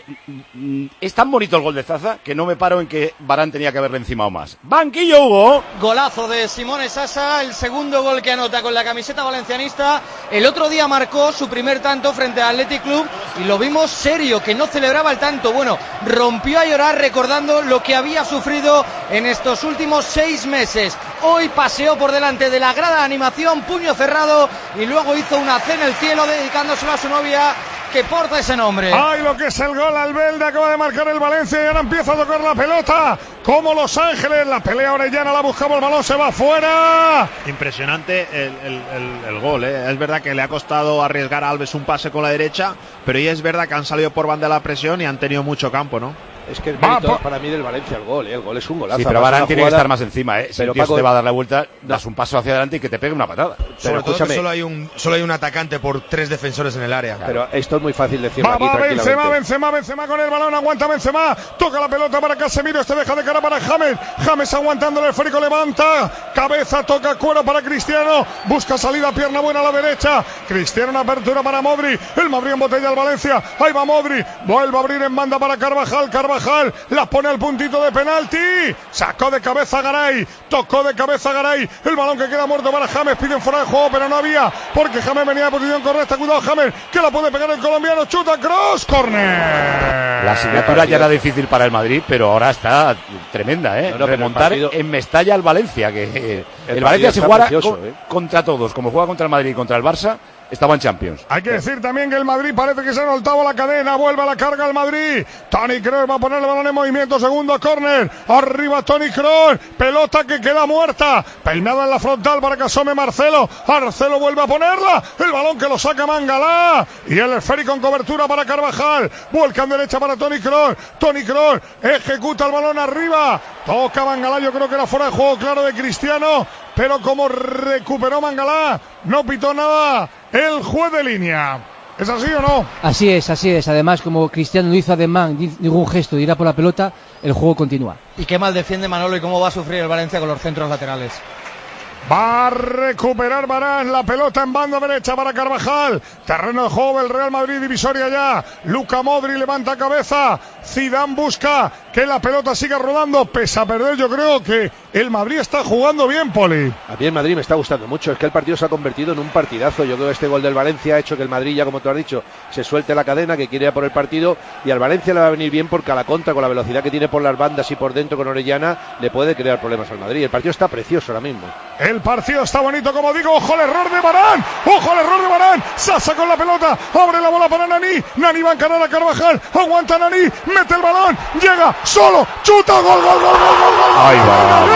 es tan bonito el gol de Zaza que no me paro en que Varane tenía que haberle encimado más. Banquillo Hugo. Golazo de Simone Sasa, el segundo gol que anota con la camiseta valencianista. El otro día marcó su primer tanto frente al Athletic Club y lo vimos serio, que no celebraba el tanto. Bueno, rompió a llorar recordando lo que había sufrido en estos últimos seis meses. Hoy paseó por delante de la grada de animación, puño cerrado, y luego hizo una C en el cielo dedicándosela a su novia, que porta ese nombre. ¡Ay, lo que es el gol! Albelda acaba de marcar el Valencia y ahora empieza a tocar la pelota como Los Ángeles. La pelea Orellana, la buscaba, el balón se va fuera. Impresionante el, el, el, el gol, ¿eh? Es verdad que le ha costado arriesgar a Alves un pase con la derecha, pero ya es verdad que han salido por banda de la presión y han tenido mucho campo, ¿no? Es que el mérito para mí del Valencia el gol, ¿eh? El gol es un golazo. Sí, pero Varane tiene que estar más encima, ¿eh? Si pero el tío Paco, te va a dar la vuelta, das un paso hacia adelante y que te pegue una patada. Pero sobre todo que solo hay un solo hay un atacante por tres defensores en el área. Claro. Pero esto es muy fácil decirlo va, aquí va, tranquilamente. Benzema, Benzema, Benzema con el balón, aguanta Benzema, toca la pelota para Casemiro, este deja de cara para James, James aguantando el esférico, levanta, cabeza, toca cuero para Cristiano, busca salida, pierna buena a la derecha, Cristiano en apertura para Modri, el Madrid en botella al Valencia, ahí va Modri, vuelve a abrir en banda para Carvajal, Carvajal, la pone al puntito de penalti, sacó de cabeza Garay, tocó de cabeza Garay, el balón que queda muerto para James, piden fuera de juego, pero no había, porque James venía en posición correcta, cuidado James, que la puede pegar el colombiano, chuta, cross, corner. La asignatura ya era difícil para el Madrid, pero ahora está tremenda, ¿eh? No, no, remontar partido... en Mestalla al Valencia, que el, el Valencia si jugara con, ¿eh? contra todos, como juega contra el Madrid y contra el Barça, estaba en Champions. Hay que decir también que el Madrid parece que se ha soltado la cadena, vuelve a la carga el Madrid. Toni Kroos va a poner el balón en movimiento, segundo córner, arriba Toni Kroos, pelota que queda muerta, peinada en la frontal para que asome Marcelo, Marcelo vuelve a ponerla, el balón que lo saca Mangalá, y el esférico en cobertura para Carvajal, vuelca en derecha para Toni Kroos, Toni Kroos ejecuta el balón arriba, toca Mangalá, yo creo que era fuera de juego claro de Cristiano, pero como recuperó Mangalá, no pitó nada el juez de línea. ¿Es así o no? Así es, así es. Además, como Cristiano no hizo ademán ningún gesto de ir a por la pelota, el juego continúa. Y qué mal defiende Manolo y cómo va a sufrir el Valencia con los centros laterales. Va a recuperar Varane, la pelota en banda derecha para Carvajal. Terreno de juego el Real Madrid, divisoria ya. Luka Modric levanta cabeza. Zidane busca que la pelota siga rodando. Pese a perder, yo creo que el Madrid está jugando bien, Poli. A mí el Madrid me está gustando mucho. Es que el partido se ha convertido en un partidazo. Yo creo que este gol del Valencia ha hecho que el Madrid, ya como tú has dicho, se suelte la cadena, que quiere ir a por el partido. Y al Valencia le va a venir bien porque a la contra, con la velocidad que tiene por las bandas y por dentro con Orellana, le puede crear problemas al Madrid. El partido está precioso ahora mismo. El partido está bonito, como digo. Ojo al error de Varane. Ojo al error de Varane. Sasa con la pelota. Abre la bola para Nani. Nani va a encarar a Carvajal. Aguanta Nani. Mete el balón. Llega solo. Chuta. Gol, gol, gol, gol, gol, gol. Ahí va.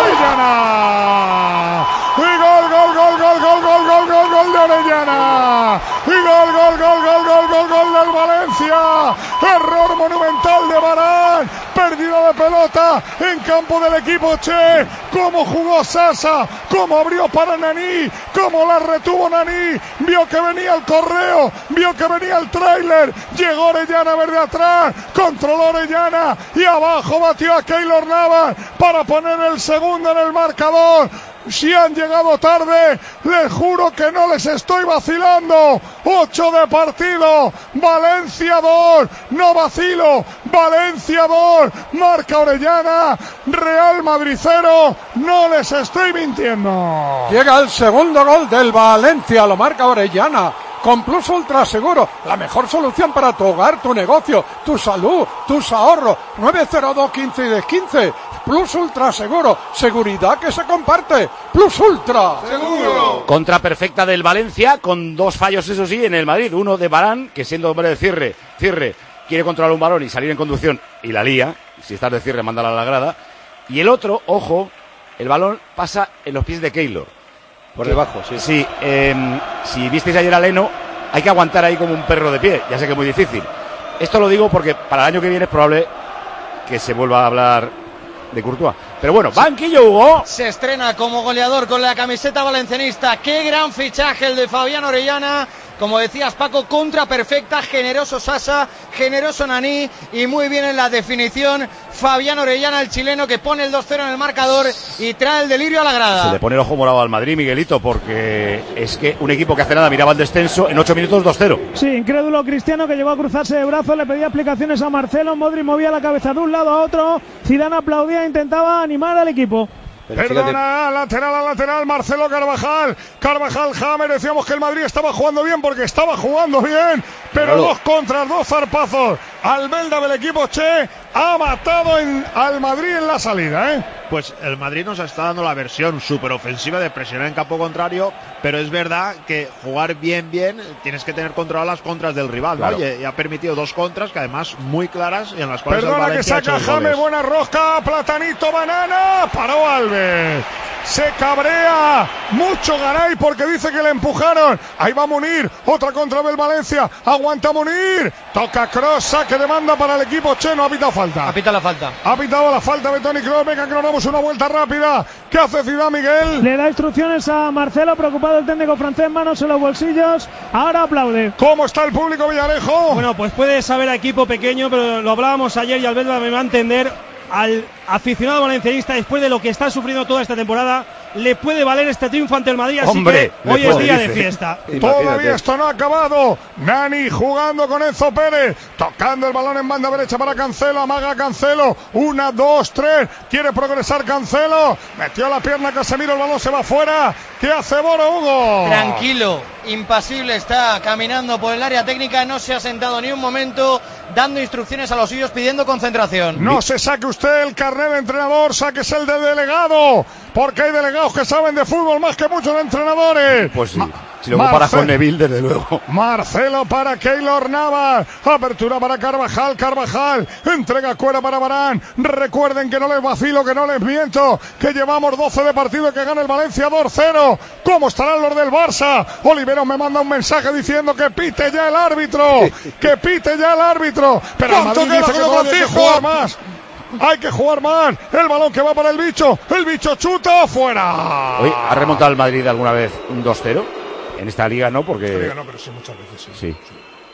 Y gol, gol, gol, gol, gol, gol, gol, gol, gol de Orellana. Y gol, gol, gol, gol, gol, gol, gol del Valencia. Error monumental de Varane. Pérdida de pelota en campo del equipo Che. Cómo jugó Sasa, cómo abrió para Nani, cómo la retuvo Nani. Vio que venía el correo, vio que venía el tráiler. Llegó Orellana a ver de atrás, controló Orellana y abajo batió a Keylor Navas para poner el segundo en el marcador. Si han llegado tarde, les juro que no les estoy vacilando. Ocho de partido, Valencia dos, no vacilo, Valencia dos, marca Orellana, Real Madrid cero, no les estoy mintiendo. Llega el segundo gol del Valencia, lo marca Orellana. Con Plus Ultra Seguro, la mejor solución para tu hogar, tu negocio, tu salud, tus ahorros. nueve cero dos quince y diez quince. Plus Ultra Seguro, seguridad que se comparte. Plus Ultra Seguro. Contra perfecta del Valencia, con dos fallos, eso sí, en el Madrid. Uno de Varane, que siendo hombre de cierre, cierre, quiere controlar un balón y salir en conducción y la lía. Si estás de cierre, mándala a la grada. Y el otro, ojo, el balón pasa en los pies de Keylor. Por debajo, sí. Sí, eh, si visteis ayer a Leno, hay que aguantar ahí como un perro de pie. Ya sé que es muy difícil. Esto lo digo porque para el año que viene es probable que se vuelva a hablar de Courtois. Pero bueno, banquillo Hugo. Se estrena como goleador con la camiseta valencianista. Qué gran fichaje el de Fabián Orellana. Como decías, Paco, contra perfecta, generoso Sasa, generoso Nani y muy bien en la definición Fabián Orellana, el chileno, que pone el dos cero en el marcador y trae el delirio a la grada. Se le pone el ojo morado al Madrid, Miguelito, porque es que un equipo que hace nada miraba el descenso, en ocho minutos dos cero. Sí, incrédulo Cristiano, que llegó a cruzarse de brazos, le pedía explicaciones a Marcelo, Modric movía la cabeza de un lado a otro, Zidane aplaudía e intentaba animar al equipo. Pero Perdona, lateral a lateral, Marcelo Carvajal. Carvajal Hammer, decíamos que el Madrid estaba jugando bien porque estaba jugando bien, pero claro, dos contras, dos zarpazos. Albelda del equipo Che ha matado en, al Madrid en la salida, ¿eh? Pues el Madrid nos está dando la versión súper ofensiva de presionar en campo contrario, pero es verdad que jugar bien, bien, tienes que tener controladas las contras del rival, ¿no? Claro. Y, y ha permitido dos contras que además muy claras y en las cuales Perdona el Valencia que saca James, buena rosca, Platanito, banana, paró Alves. Se cabrea mucho Garay porque dice que le empujaron. Ahí va Munir, otra contra del Valencia, aguanta Munir, toca Kroos, saque de banda para el equipo Che, no ha pitado falta. Ha pitado la falta. Ha pitado la falta de Toni Kroos, venga que nos damos una vuelta rápida. ¿Qué hace Zidane, Miguel? Le da instrucciones a Marcelo, preocupado el técnico francés, manos en los bolsillos, ahora aplaude. ¿Cómo está el público Villarejo? Bueno, pues puede saber a equipo pequeño, pero lo hablábamos ayer y Albelda me va a entender. Al aficionado valencianista, después de lo que está sufriendo toda esta temporada, le puede valer este triunfo ante el Madrid, así Hombre, que hoy es día dice. de fiesta. Todavía esto no ha acabado. Nani jugando con Enzo Pérez, tocando el balón en banda derecha para Cancelo, amaga Cancelo, una, dos, tres, quiere progresar Cancelo, metió la pierna Casemiro, el balón se va fuera. ¿Qué hace Boro, Hugo? Tranquilo, impasible, está caminando por el área técnica, no se ha sentado ni un momento, dando instrucciones a los suyos, pidiendo concentración. No se saque usted el carnet de entrenador, sáquese el de delegado, porque hay delegados que saben de fútbol más que muchos entrenadores. Pues sí. Ma- Si lo comparas con Neville, desde luego. Marcelo para Keylor Navas. Apertura para Carvajal. Carvajal entrega cuera para Varane. Recuerden que no les vacilo, que no les miento, que llevamos doce de partido y que gana el Valencia dos cero. ¿Cómo estarán los del Barça? Oliveros me manda un mensaje diciendo que pite ya el árbitro. Que pite ya el árbitro. Pero el Madrid dice que no hay que jugar más. Hay que jugar más. El balón que va para el bicho. El bicho chuta fuera. Oye, ¿ha remontado el Madrid alguna vez un dos cero? En esta liga no, porque... Esta liga no, pero sí muchas veces, sí. Sí.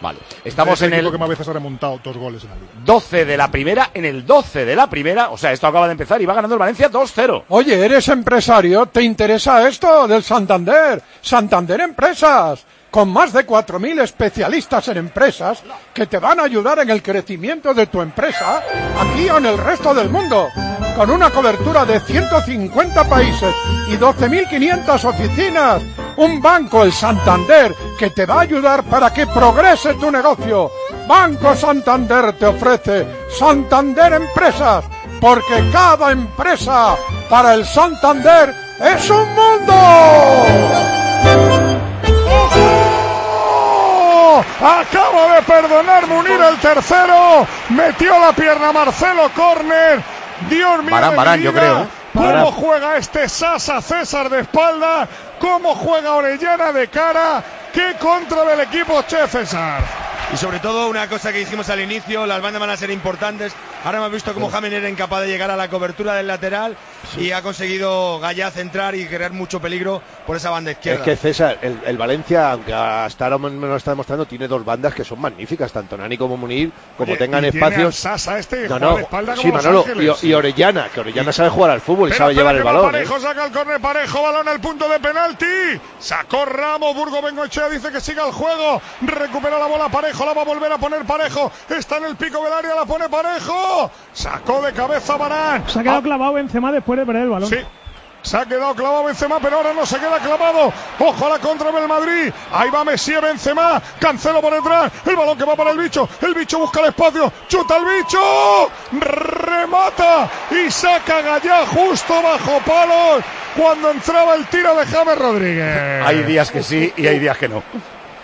Vale. Estamos es el en el equipo que más veces ha remontado dos goles en la liga. doce de la primera, en el doce de la primera, o sea, esto acaba de empezar y va ganando el Valencia dos cero. Oye, ¿eres empresario? ¿Te interesa esto del Santander? Santander Empresas, con más de cuatro mil especialistas en empresas que te van a ayudar en el crecimiento de tu empresa aquí o en el resto del mundo, con una cobertura de ciento cincuenta países y doce mil quinientas oficinas. Un banco, el Santander, que te va a ayudar para que progrese tu negocio. Banco Santander te ofrece Santander Empresas, porque cada empresa para el Santander es un mundo. Acaba de perdonar Munir el tercero. Metió la pierna Marcelo, córner. Dios mío. Barán, Barán, yo creo. ¿eh? ¿Cómo Barán. juega este Sasa César de espalda? ¿Cómo juega Orellana de cara? ¿Qué contra del equipo Che César? Y sobre todo una cosa que dijimos al inicio, las bandas van a ser importantes. Ahora hemos visto cómo James era incapaz de llegar a la cobertura del lateral sí. y ha conseguido Gallá centrar y crear mucho peligro por esa banda izquierda. Es que César, el, el Valencia, aunque hasta ahora me lo está demostrando, tiene dos bandas que son magníficas, tanto Nani como Munir, como Oye, tengan y espacios. Tiene a Sasa este no, no, de espalda sí, como Manolo, Los y, y Orellana, que Orellana y... sabe jugar al fútbol y Pero, sabe llevar el balón. Parejo, ¿eh? saca el córner Parejo, balón al punto de penalti. Sacó Ramos, Burgo Bengoechea dice que siga el juego. Recupera la bola Parejo, la va a volver a poner Parejo. Está en el pico del área, la pone Parejo. Sacó de cabeza Varane. Se ha quedado ah. clavado Benzema después de perder el balón. Sí. Se ha quedado clavado Benzema, pero ahora no se queda clavado. Ojo a la contra del Madrid. Ahí va Messi, Benzema. Cancelo por detrás. El balón que va para el bicho. El bicho busca el espacio. Chuta el bicho. Remata. Y saca Gallá justo bajo palos cuando entraba el tiro de James Rodríguez. Hay días que sí y hay días que no.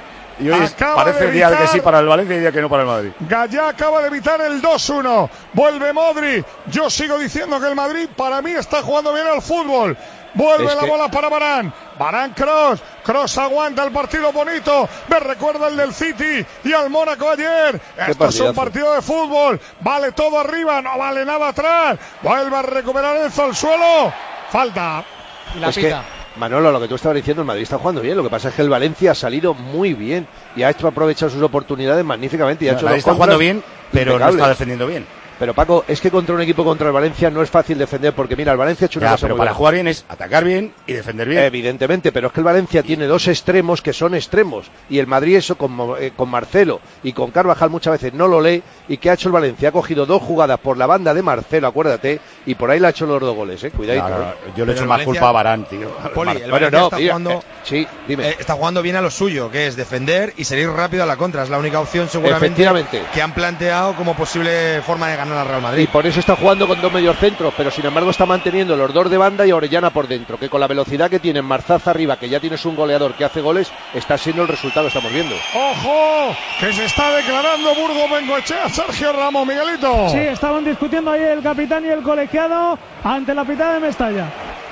Y hoy Acaba parece el día que sí para el Valencia y el día que no para el Madrid. Gallá acaba de evitar el dos uno. Vuelve Modri. Yo sigo diciendo que el Madrid para mí está jugando bien al fútbol. Vuelve es la que... bola para Varane. Varane Cross. Cross aguanta el partido bonito. Me recuerda el del City y al Mónaco ayer. Esto es un partido de fútbol. Vale todo arriba, no vale nada atrás. Vuelve a recuperar Enzo al suelo. Falta. Y la es pita. Que... Manolo, lo que tú estabas diciendo, el Madrid está jugando bien. Lo que pasa es que el Valencia ha salido muy bien y ha hecho aprovechar sus oportunidades magníficamente. Y ha no, hecho el Madrid está jugando bien, pero impecables. no está defendiendo bien. Pero Paco, es que contra un equipo contra el Valencia no es fácil defender, porque mira, el Valencia ha hecho una ya, cosa pero muy para buena. jugar bien es atacar bien y defender bien. Evidentemente, pero es que el Valencia tiene dos extremos que son extremos, y el Madrid eso con, eh, con Marcelo y con Carvajal muchas veces no lo lee. ¿Y qué ha hecho el Valencia? Ha cogido dos jugadas por la banda de Marcelo, acuérdate, y por ahí le ha hecho los dos goles, eh, cuidadito. No, no, ¿eh? yo le echo más Valencia... culpa a Varane, tío. Poli, Mar... el bueno, Valencia no, está mira, jugando, eh, sí, dime. Eh, está jugando bien a lo suyo, que es defender y salir rápido a la contra. Es la única opción seguramente que han planteado como posible forma de ganar al Real Madrid. Y por eso está jugando con dos mediocentros, pero sin embargo está manteniendo los dos de banda y Orellana por dentro, que con la velocidad que tiene Marzaz arriba, que ya tienes un goleador que hace goles, está siendo el resultado que estamos viendo. ¡Ojo! Que se está declarando Burgo Bengoechea, Sergio Ramos, Miguelito. Sí, estaban discutiendo ahí el capitán y el colegiado ante la pitada de Mestalla.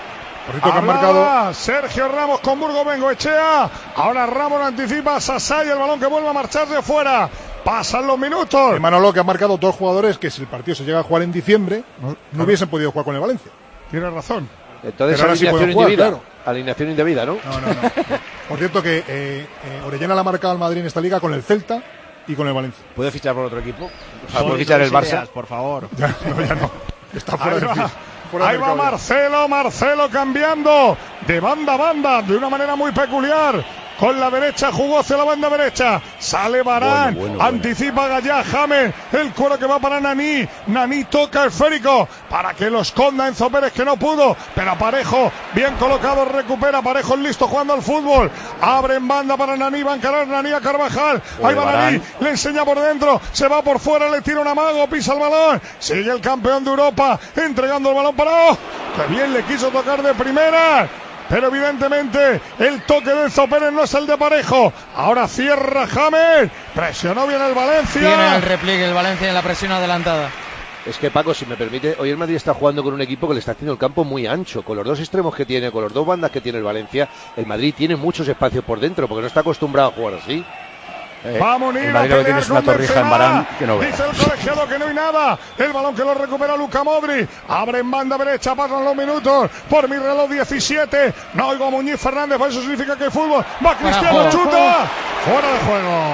Que han marcado Sergio Ramos con Burgo Bengoechea. Ahora Ramos anticipa a Sasá y el balón que vuelve a marchar de fuera. Pasan los minutos. Y Manolo, que han marcado dos jugadores que si el partido se llega a jugar en diciembre no, no claro. hubiesen podido jugar con el Valencia. Tienes razón. Entonces alineación sí indebida. Claro. Alineación indebida, ¿no? No, no, no. Por cierto que eh, eh, Orellana la ha marcado al Madrid en esta liga con el Celta y con el Valencia. ¿Puede fichar por otro equipo? O sea, ¿puede fichar el Barça? Ideas, por favor. Ya, no, ya no. Está fuera de va. Ahí va Marcelo, Marcelo cambiando de banda a banda de una manera muy peculiar. Con la derecha jugó hacia la banda derecha. Sale Varane, bueno, bueno, anticipa bueno. Gallá, James, el cuero que va para Nani. Nani toca esférico para que lo esconda Enzo Pérez, que no pudo. Pero Parejo, bien colocado, recupera. Parejo listo jugando al fútbol. Abre en banda para Nani, va a encarar Nani a Carvajal. Ahí va Nani, le enseña por dentro, se va por fuera, le tira un amago, pisa el balón. Sigue el campeón de Europa, entregando el balón para... ¡Oh! ¡Que bien le quiso tocar de primera! Pero evidentemente el toque de Enzo Pérez no es el de Parejo. Ahora cierra James. Presionó bien el Valencia. Tiene el repliegue el Valencia en la presión adelantada. Es que Paco, si me permite, hoy el Madrid está jugando con un equipo que le está haciendo el campo muy ancho. Con los dos extremos que tiene, con los dos bandas que tiene el Valencia, el Madrid tiene muchos espacios por dentro porque no está acostumbrado a jugar así. Eh, Va a Munir, el Madrid lo que tiene es una torrija en Varane que no ve. Dice el colegiado que no hay nada. El balón que lo recupera Luka Modri. Abre en banda derecha, pasan los minutos. Por mi reloj diecisiete. No oigo a Muñiz Fernández, eso significa que hay fútbol. Va Cristiano, chuta. Fuera de juego.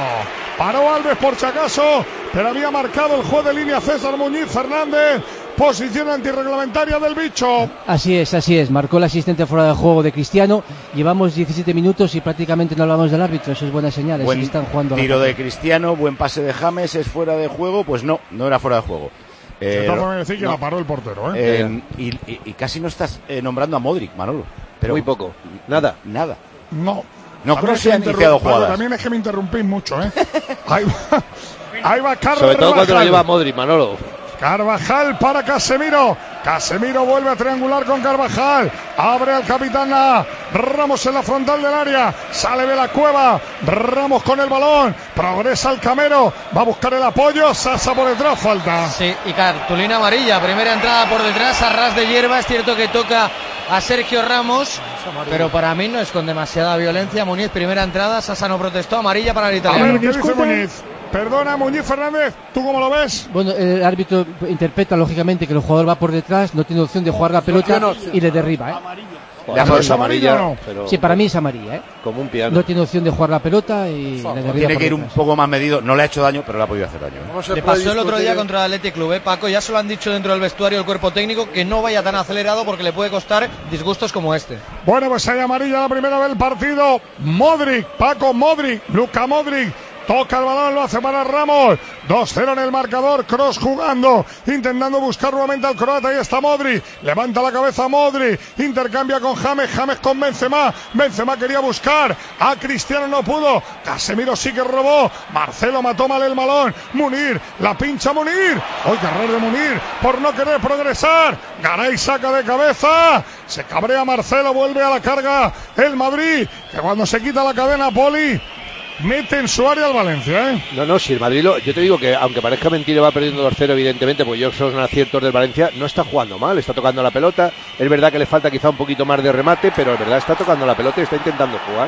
Paró Alves por si acaso, pero había marcado el juez de línea César Muñiz Fernández. Posición antirreglamentaria del bicho. Así es, así es. Marcó el asistente fuera de juego de Cristiano. Llevamos diecisiete minutos y prácticamente no hablamos del árbitro. Eso es buena señal. Buen es que están jugando tiro de Cristiano, buen pase de James. ¿Es fuera de juego? Pues no, no era fuera de juego. Eh, Se no, decir que no. la paró el portero, ¿eh? Eh, y, y, y casi no estás eh, nombrando a Modric, Manolo. Pero muy poco. Nada. Nada. No. No creo que se han iniciado jugadas. También es que me interrumpís mucho, ¿eh? Ahí va, ahí va Carlos. Sobre todo Carvajal. cuando lo lleva Modric, Manolo. Carvajal para Casemiro. Casemiro vuelve a triangular con Carvajal. Abre al capitán a Ramos en la frontal del área. Sale de la cueva. Ramos con el balón. Progresa el Camero. Va a buscar el apoyo. Sasa por detrás. Falta. Sí, y cartulina amarilla. Primera entrada por detrás a ras de hierba. Es cierto que toca a Sergio Ramos, pero para mí no es con demasiada violencia. Muñiz, primera entrada. Sasa no protestó. Amarilla para el italiano. A ver, ¿qué dice Muñiz? Perdona, Muñiz Fernández, ¿tú cómo lo ves? Bueno, el árbitro interpreta lógicamente que el jugador va por detrás, no tiene opción de jugar la pelota no, y le derriba, ¿eh? Bueno, es amarilla, no. Pero sí, para mí es amarilla, ¿eh? Como un piano. No tiene opción de jugar la pelota y no, le derriba. Tiene que ir un poco más medido. No le ha hecho daño, pero le ha podido hacer daño, ¿eh? Le pasó el otro día contra el Athletic Club, ¿eh, Paco? Ya se lo han dicho dentro del vestuario el cuerpo técnico, que no vaya tan acelerado porque le puede costar disgustos como este. Bueno, pues hay amarilla la primera del partido. Modric, Paco Modric, Luka Modric. Toca el balón, lo hace para Ramos. dos cero en el marcador. Kroos jugando, intentando buscar nuevamente al croata. Ahí está Modric. Levanta la cabeza Modric. Intercambia con James. James con Benzema. Benzema quería buscar a Cristiano, no pudo. Casemiro sí que robó. Marcelo mató mal el balón. Munir, la pincha Munir. Hoy que error de Munir por no querer progresar. Garay saca de cabeza. Se cabrea Marcelo, vuelve a la carga el Madrid. Que cuando se quita la cadena, Poli mete en su área al Valencia, ¿eh? No, no, si el Madrid, lo, yo te digo que aunque parezca mentira va perdiendo dos cero evidentemente, pues yo son aciertos del Valencia, no está jugando mal, está tocando la pelota, es verdad que le falta quizá un poquito más de remate, pero es verdad, está tocando la pelota y está intentando jugar.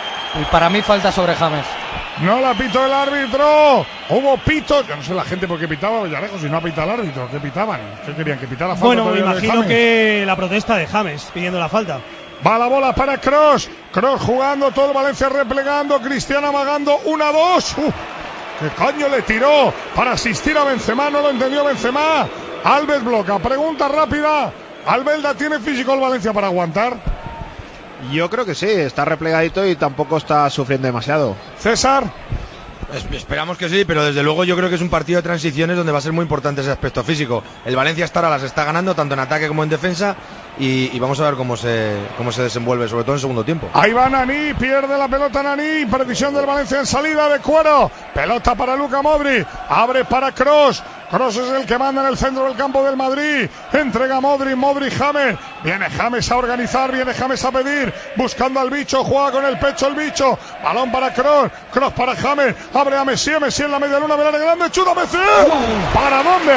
Y para mí falta sobre James. No la pitó el árbitro. Hubo pito. Yo no sé la gente por qué pitaba Villarejos si no ha pitado el árbitro. ¿Qué pitaban? ¿Qué querían? ¿Que pitara falta? Bueno, me imagino que la protesta de James pidiendo la falta. Va la bola para Kroos. Kroos jugando, todo Valencia replegando. Cristiano amagando. Una, dos. Uh, ¡Qué caño le tiró para asistir a Benzema! No lo entendió Benzema. Alves bloca. Pregunta rápida. ¿Albelda tiene físico el Valencia para aguantar? Yo creo que sí. Está replegadito y tampoco está sufriendo demasiado. César. Esperamos que sí, pero desde luego yo creo que es un partido de transiciones donde va a ser muy importante ese aspecto físico. El Valencia hasta ahora las está ganando tanto en ataque como en defensa y, y vamos a ver cómo se cómo se desenvuelve, sobre todo en segundo tiempo. Ahí va Nani, pierde la pelota Nani, precisión del Valencia en salida de Cuero, pelota para Luka Modric, abre para Kroos. Kroos es el que manda en el centro del campo del Madrid. Entrega Modric, Modric, James. Viene James a organizar, viene James a pedir. Buscando al bicho, juega con el pecho el bicho. Balón para Kroos, Kroos para James. Abre a Messi, Messi en la media luna, Belén grande, chuta Messi. ¿Para dónde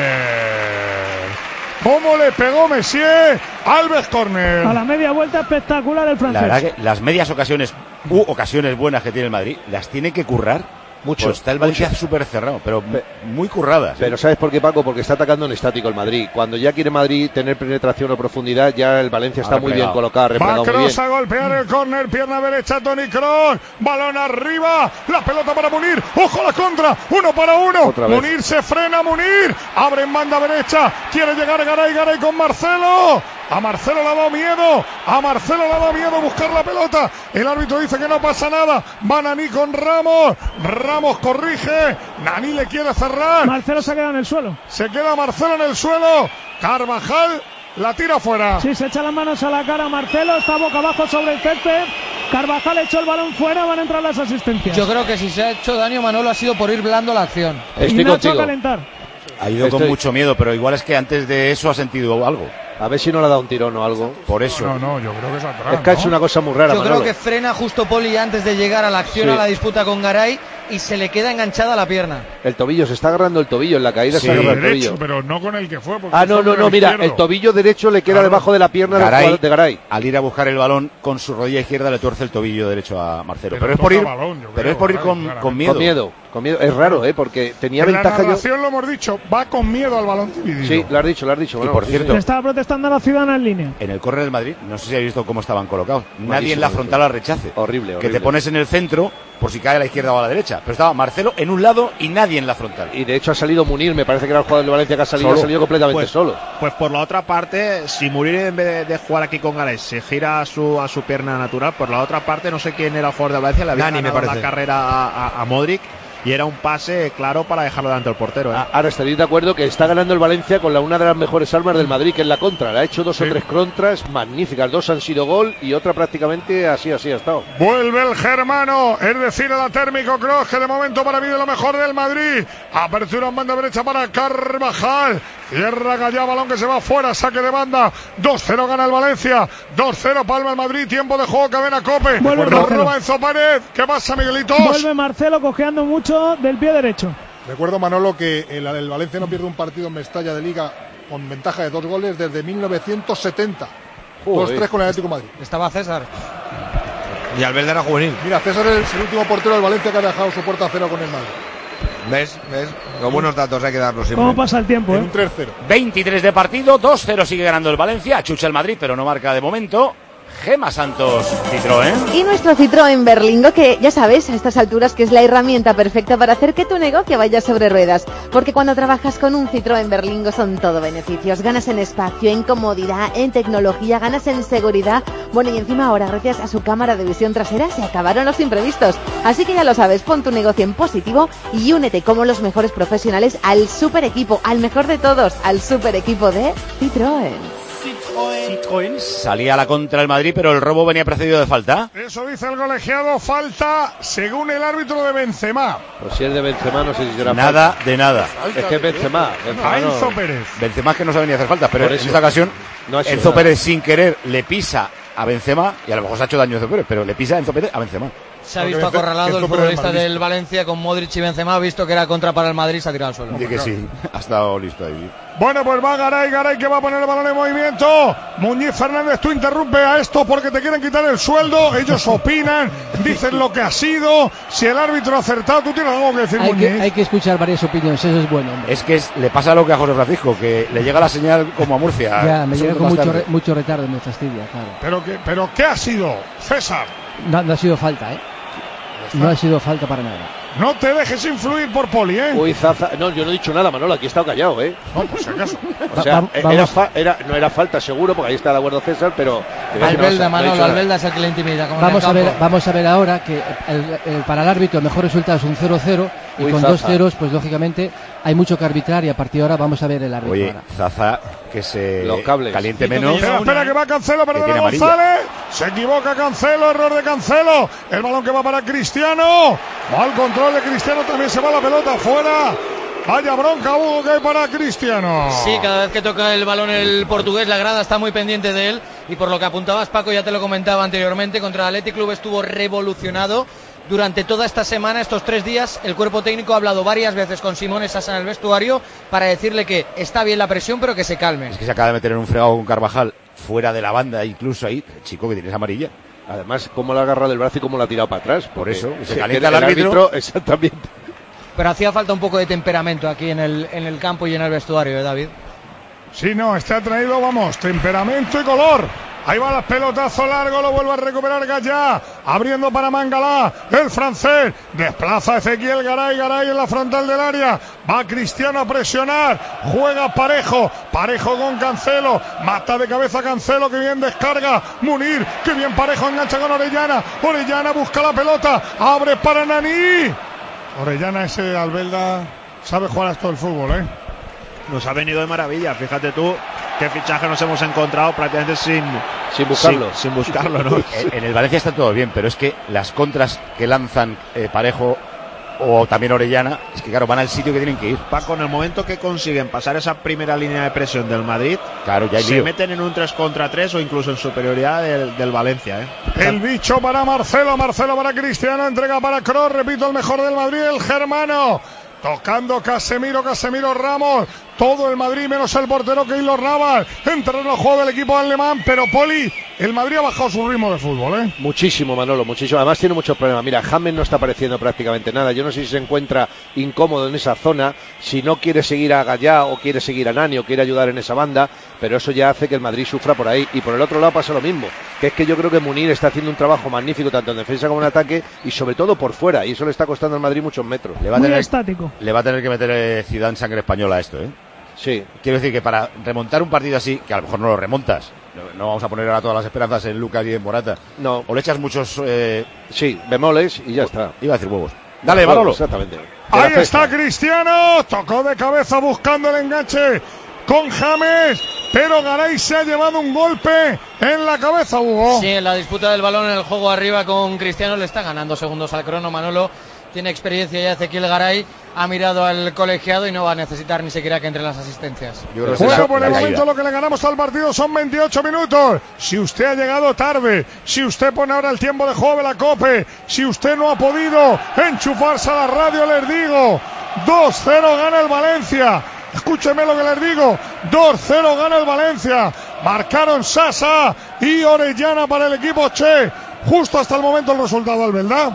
Alves? ¿Cómo le pegó Messi? Alves córner. A la media vuelta espectacular el francés. La verdad que las medias ocasiones u ocasiones buenas que tiene el Madrid las tiene que currar. Mucho. Pues está el Valencia súper cerrado, pero Pe muy curradas. Pero ¿eh? ¿Sabes por qué, Paco? Porque está atacando en estático el Madrid. Cuando ya quiere Madrid tener penetración o profundidad, ya el Valencia está muy bien colocado. Va Kroos a golpear el córner, pierna derecha, Toni Kroos. Balón arriba, la pelota para Munir. ¡Ojo a la contra! ¡Uno para uno! Munir se frena, Munir. Abre en banda derecha. Quiere llegar Garay, Garay con Marcelo. A Marcelo le ha dado miedo. A Marcelo le ha dado miedo buscar la pelota. El árbitro dice que no pasa nada. Va Nani con Ramos. Ramos corrige. Nani le quiere cerrar. Marcelo se queda en el suelo. Se queda Marcelo en el suelo. Carvajal la tira fuera. Sí, se echa las manos a la cara Marcelo. Está boca abajo sobre el césped. Carvajal echó el balón fuera. Van a entrar las asistencias. Yo creo que si se ha hecho daño Manolo ha sido por ir blando la acción. Estoy y contigo. A calentar. Ha ido Estoy... con mucho miedo, pero igual es que antes de eso ha sentido algo. A ver si no le ha dado un tirón o algo. Por eso. No, no, yo creo que es atrás. Es que ha hecho una cosa muy rara, Yo Manolo. creo que frena justo Poli antes de llegar a la acción, sí. a la disputa con Garay, y se le queda enganchada la pierna. El tobillo, se está agarrando el tobillo, en la caída sí, se agarra el derecho, tobillo. Pero no con el que fue. Ah, no, no, no, mira, izquierdo. El tobillo derecho le queda claro. debajo de la pierna Garay, del de Garay. Al ir a buscar el balón con su rodilla izquierda le tuerce el tobillo derecho a Marcelo. Pero, pero es por ir, balón, pero creo, es por ir con, con miedo. Con miedo. Con miedo. Es raro, ¿eh? Porque tenía en ventaja. La narración yo... lo hemos dicho, va con miedo al balón dividido. Sí, lo has dicho, lo has dicho. Y bueno, por cierto, estaba protestando la Ciudadana en línea. En el córner del Madrid, no sé si habéis visto cómo estaban colocados. Nadie en la frontal la rechace. Horrible, horrible. Que te pones en el centro por si cae a la izquierda o a la derecha. Pero estaba Marcelo en un lado y nadie en la frontal. Y de hecho ha salido Munir, me parece que era el jugador de Valencia que ha salido, ha salido completamente pues, solo. Pues por la otra parte, si Munir en vez de, de jugar aquí con Garay se gira a su, a su pierna natural, por la otra parte, no sé quién era el jugador de Valencia, le había Dani, ganado me parece. la carrera a, a, a Modric. Y era un pase claro para dejarlo delante del portero. ¿eh? Ahora estaréis de acuerdo que está ganando el Valencia con la, una de las mejores armas del Madrid, que es la contra. Le ha hecho dos sí. o tres contras magníficas. Dos han sido gol y otra prácticamente así, así ha estado. Vuelve el germano, es decir, el térmico Kroos, que de momento para mí de lo mejor del Madrid. Apertura en banda derecha para Carvajal. Cierra Gallá, balón que se va fuera, saque de banda. dos cero gana el Valencia. dos cero palma el Madrid, tiempo de juego, cadena Cope. Vuelve Lo roba Enzo Pérez. ¿Qué pasa, Miguelitos? Vuelve Marcelo cojeando mucho del pie derecho. Recuerdo, Manolo, que el, el Valencia no pierde un partido en Mestalla de Liga con ventaja de dos goles desde mil novecientos setenta. dos tres con el Atlético de Madrid. Estaba César. Y Albelda era juvenil. Mira, César es el último portero del Valencia que ha dejado su puerta a cero con el Madrid. ¿Ves? ¿Ves? Con buenos datos hay que darlos siempre. ¿Cómo pasa el tiempo? Eh? Un tres cero. veintitrés de partido, dos cero sigue ganando el Valencia. Chucha el Madrid, pero no marca de momento. Gema Santos, Citroën. Y nuestro Citroën Berlingo, que ya sabes a estas alturas que es la herramienta perfecta para hacer que tu negocio vaya sobre ruedas. Porque cuando trabajas con un Citroën Berlingo son todo beneficios. Ganas en espacio, en comodidad, en tecnología, ganas en seguridad. Bueno, y encima ahora, gracias a su cámara de visión trasera, se acabaron los imprevistos. Así que ya lo sabes, pon tu negocio en positivo y únete como los mejores profesionales al super equipo, al mejor de todos, al super equipo de Citroën. Citroën. Salía a la contra el Madrid, pero el robo venía precedido de falta. Eso dice el colegiado, falta según el árbitro de Benzema. Pues si es de Benzema, no sé si será Nada falta. de nada. Es que es Benzema. Benzema no. Enzo Pérez. Benzema que no sabe ni hacer falta, pero en esta ocasión no Enzo nada. Pérez sin querer le pisa a Benzema, y a lo mejor se ha hecho daño a Enzo Pérez, pero le pisa a Enzo Pérez a Benzema. Se ha visto acorralado el futbolista del Valencia con Modric y Benzema, ha visto que era contra para el Madrid, se ha tirado al suelo. Dice que sí, ha estado listo ahí. Bueno, pues va Garay, Garay que va a poner el balón en movimiento. Muñiz Fernández, tú interrumpe a esto porque te quieren quitar el sueldo. Ellos opinan, dicen lo que ha sido. Si el árbitro ha acertado, tú tienes algo que decir, hay Muñiz. Que, hay que escuchar varias opiniones, eso es bueno. Hombre. Es que es, le pasa lo que a José Francisco, que le llega la señal como a Murcia. Ya, me llega con mucho, re, mucho retardo, me fastidia, claro. Pero, que, pero ¿qué ha sido, César? No, no ha sido falta, ¿eh? No ha sido falta para nada. No te dejes influir por Poli, ¿eh? Uy, Zaza. No, yo no he dicho nada, Manolo, aquí he estado callado, ¿eh? No, por si acaso. O sea, va, va, era, fa, era, no era falta seguro, porque ahí está de acuerdo César, pero... Albelda, no, Manolo, no Albelda es el que le intimida. Como vamos, en el a ver, vamos a ver ahora que el, el, para el árbitro el mejor resultado es un cero cero y Uy, con Zaza. dos ceros, pues lógicamente hay mucho que arbitrar y a partir de ahora vamos a ver el árbitro. Oye, ahora. Zaza, que se Los cables. caliente menos. Espera, espera, que va Cancelo, perdón, González. Se equivoca Cancelo, error de Cancelo. El balón que va para Cristiano. Va al control de Cristiano, también se va la pelota fuera. Vaya bronca Hugo que hay para Cristiano. Sí, cada vez que toca el balón el portugués, la grada está muy pendiente de él. Y por lo que apuntabas, Paco, ya te lo comentaba anteriormente, contra el Athletic Club estuvo revolucionado. Durante toda esta semana, estos tres días, el cuerpo técnico ha hablado varias veces con Simone Sasa en el vestuario para decirle que está bien la presión, pero que se calme. Es que se acaba de meter en un fregado con Carvajal, fuera de la banda, incluso ahí. Chico, que tienes amarilla. Además, cómo le ha agarrado el brazo y cómo lo ha tirado para atrás. Por eso, se calienta el, el árbitro. árbitro. Exactamente. Pero hacía falta un poco de temperamento aquí en el, en el campo y en el vestuario, ¿eh, David? Sí, no, este ha traído, vamos, temperamento y color. Ahí va el pelotazo largo, lo vuelve a recuperar Gallá, abriendo para Mangalá, el francés, desplaza Ezequiel Garay, Garay en la frontal del área, va Cristiano a presionar, juega Parejo, Parejo con Cancelo, mata de cabeza Cancelo, que bien descarga, Munir, que bien Parejo engancha con Orellana, Orellana busca la pelota, abre para Nani, Orellana ese Albelda sabe jugar a esto del fútbol, ¿eh? Nos ha venido de maravilla, fíjate tú qué fichaje nos hemos encontrado prácticamente sin, sin buscarlo, sin, sin buscarlo, ¿no? En, en el Valencia está todo bien, pero es que las contras que lanzan eh, Parejo o también Orellana, es que claro, van al sitio que tienen que ir. Paco, en el momento que consiguen pasar esa primera línea de presión del Madrid, claro, ya hay se lío. meten en un tres contra tres o incluso en superioridad del, del Valencia, ¿eh? El bicho para Marcelo, Marcelo para Cristiano, entrega para Kroos, repito, el mejor del Madrid, el germano. Tocando Casemiro, Casemiro Ramos, todo el Madrid menos el portero Keylor Navas. En terreno de juego del equipo alemán, pero Poli, el Madrid ha bajado su ritmo de fútbol, ¿eh? Muchísimo, Manolo, muchísimo. Además tiene muchos problemas. Mira, James no está apareciendo prácticamente nada. Yo no sé si se encuentra incómodo en esa zona, si no quiere seguir a Gallá o quiere seguir a Nani o quiere ayudar en esa banda, pero eso ya hace que el Madrid sufra por ahí. Y por el otro lado pasa lo mismo, que es que yo creo que Munir está haciendo un trabajo magnífico tanto en defensa como en ataque y sobre todo por fuera, y eso le está costando al Madrid muchos metros. Le va a Muy tener, estático. Le va a tener que meter eh, Zidane sangre española a esto, ¿eh? Sí. Quiero decir que para remontar un partido así, que a lo mejor no lo remontas, no, no vamos a poner ahora todas las esperanzas en Lucas y en Morata. No. O le echas muchos... Eh... Sí, bemoles y ya está. Iba a decir huevos. Dale, Manolo. Exactamente. Ahí está Cristiano, tocó de cabeza buscando el enganche con James, pero Garay se ha llevado un golpe en la cabeza, Hugo. Sí, en la disputa del balón en el juego arriba con Cristiano le está ganando segundos al crono. Manolo tiene experiencia ya, Ezequiel Garay ha mirado al colegiado y no va a necesitar ni siquiera que entre las asistencias. Yo creo bueno, por el momento lo que le ganamos al partido son veintiocho minutos. Si usted ha llegado tarde, si usted pone ahora el tiempo de juego de la COPE, si usted no ha podido enchufarse a la radio, les digo, dos cero gana el Valencia. Escúcheme lo que les digo, dos cero gana el Valencia. Marcaron Sasa y Orellana para el equipo Che. Justo hasta el momento el resultado, ¿verdad?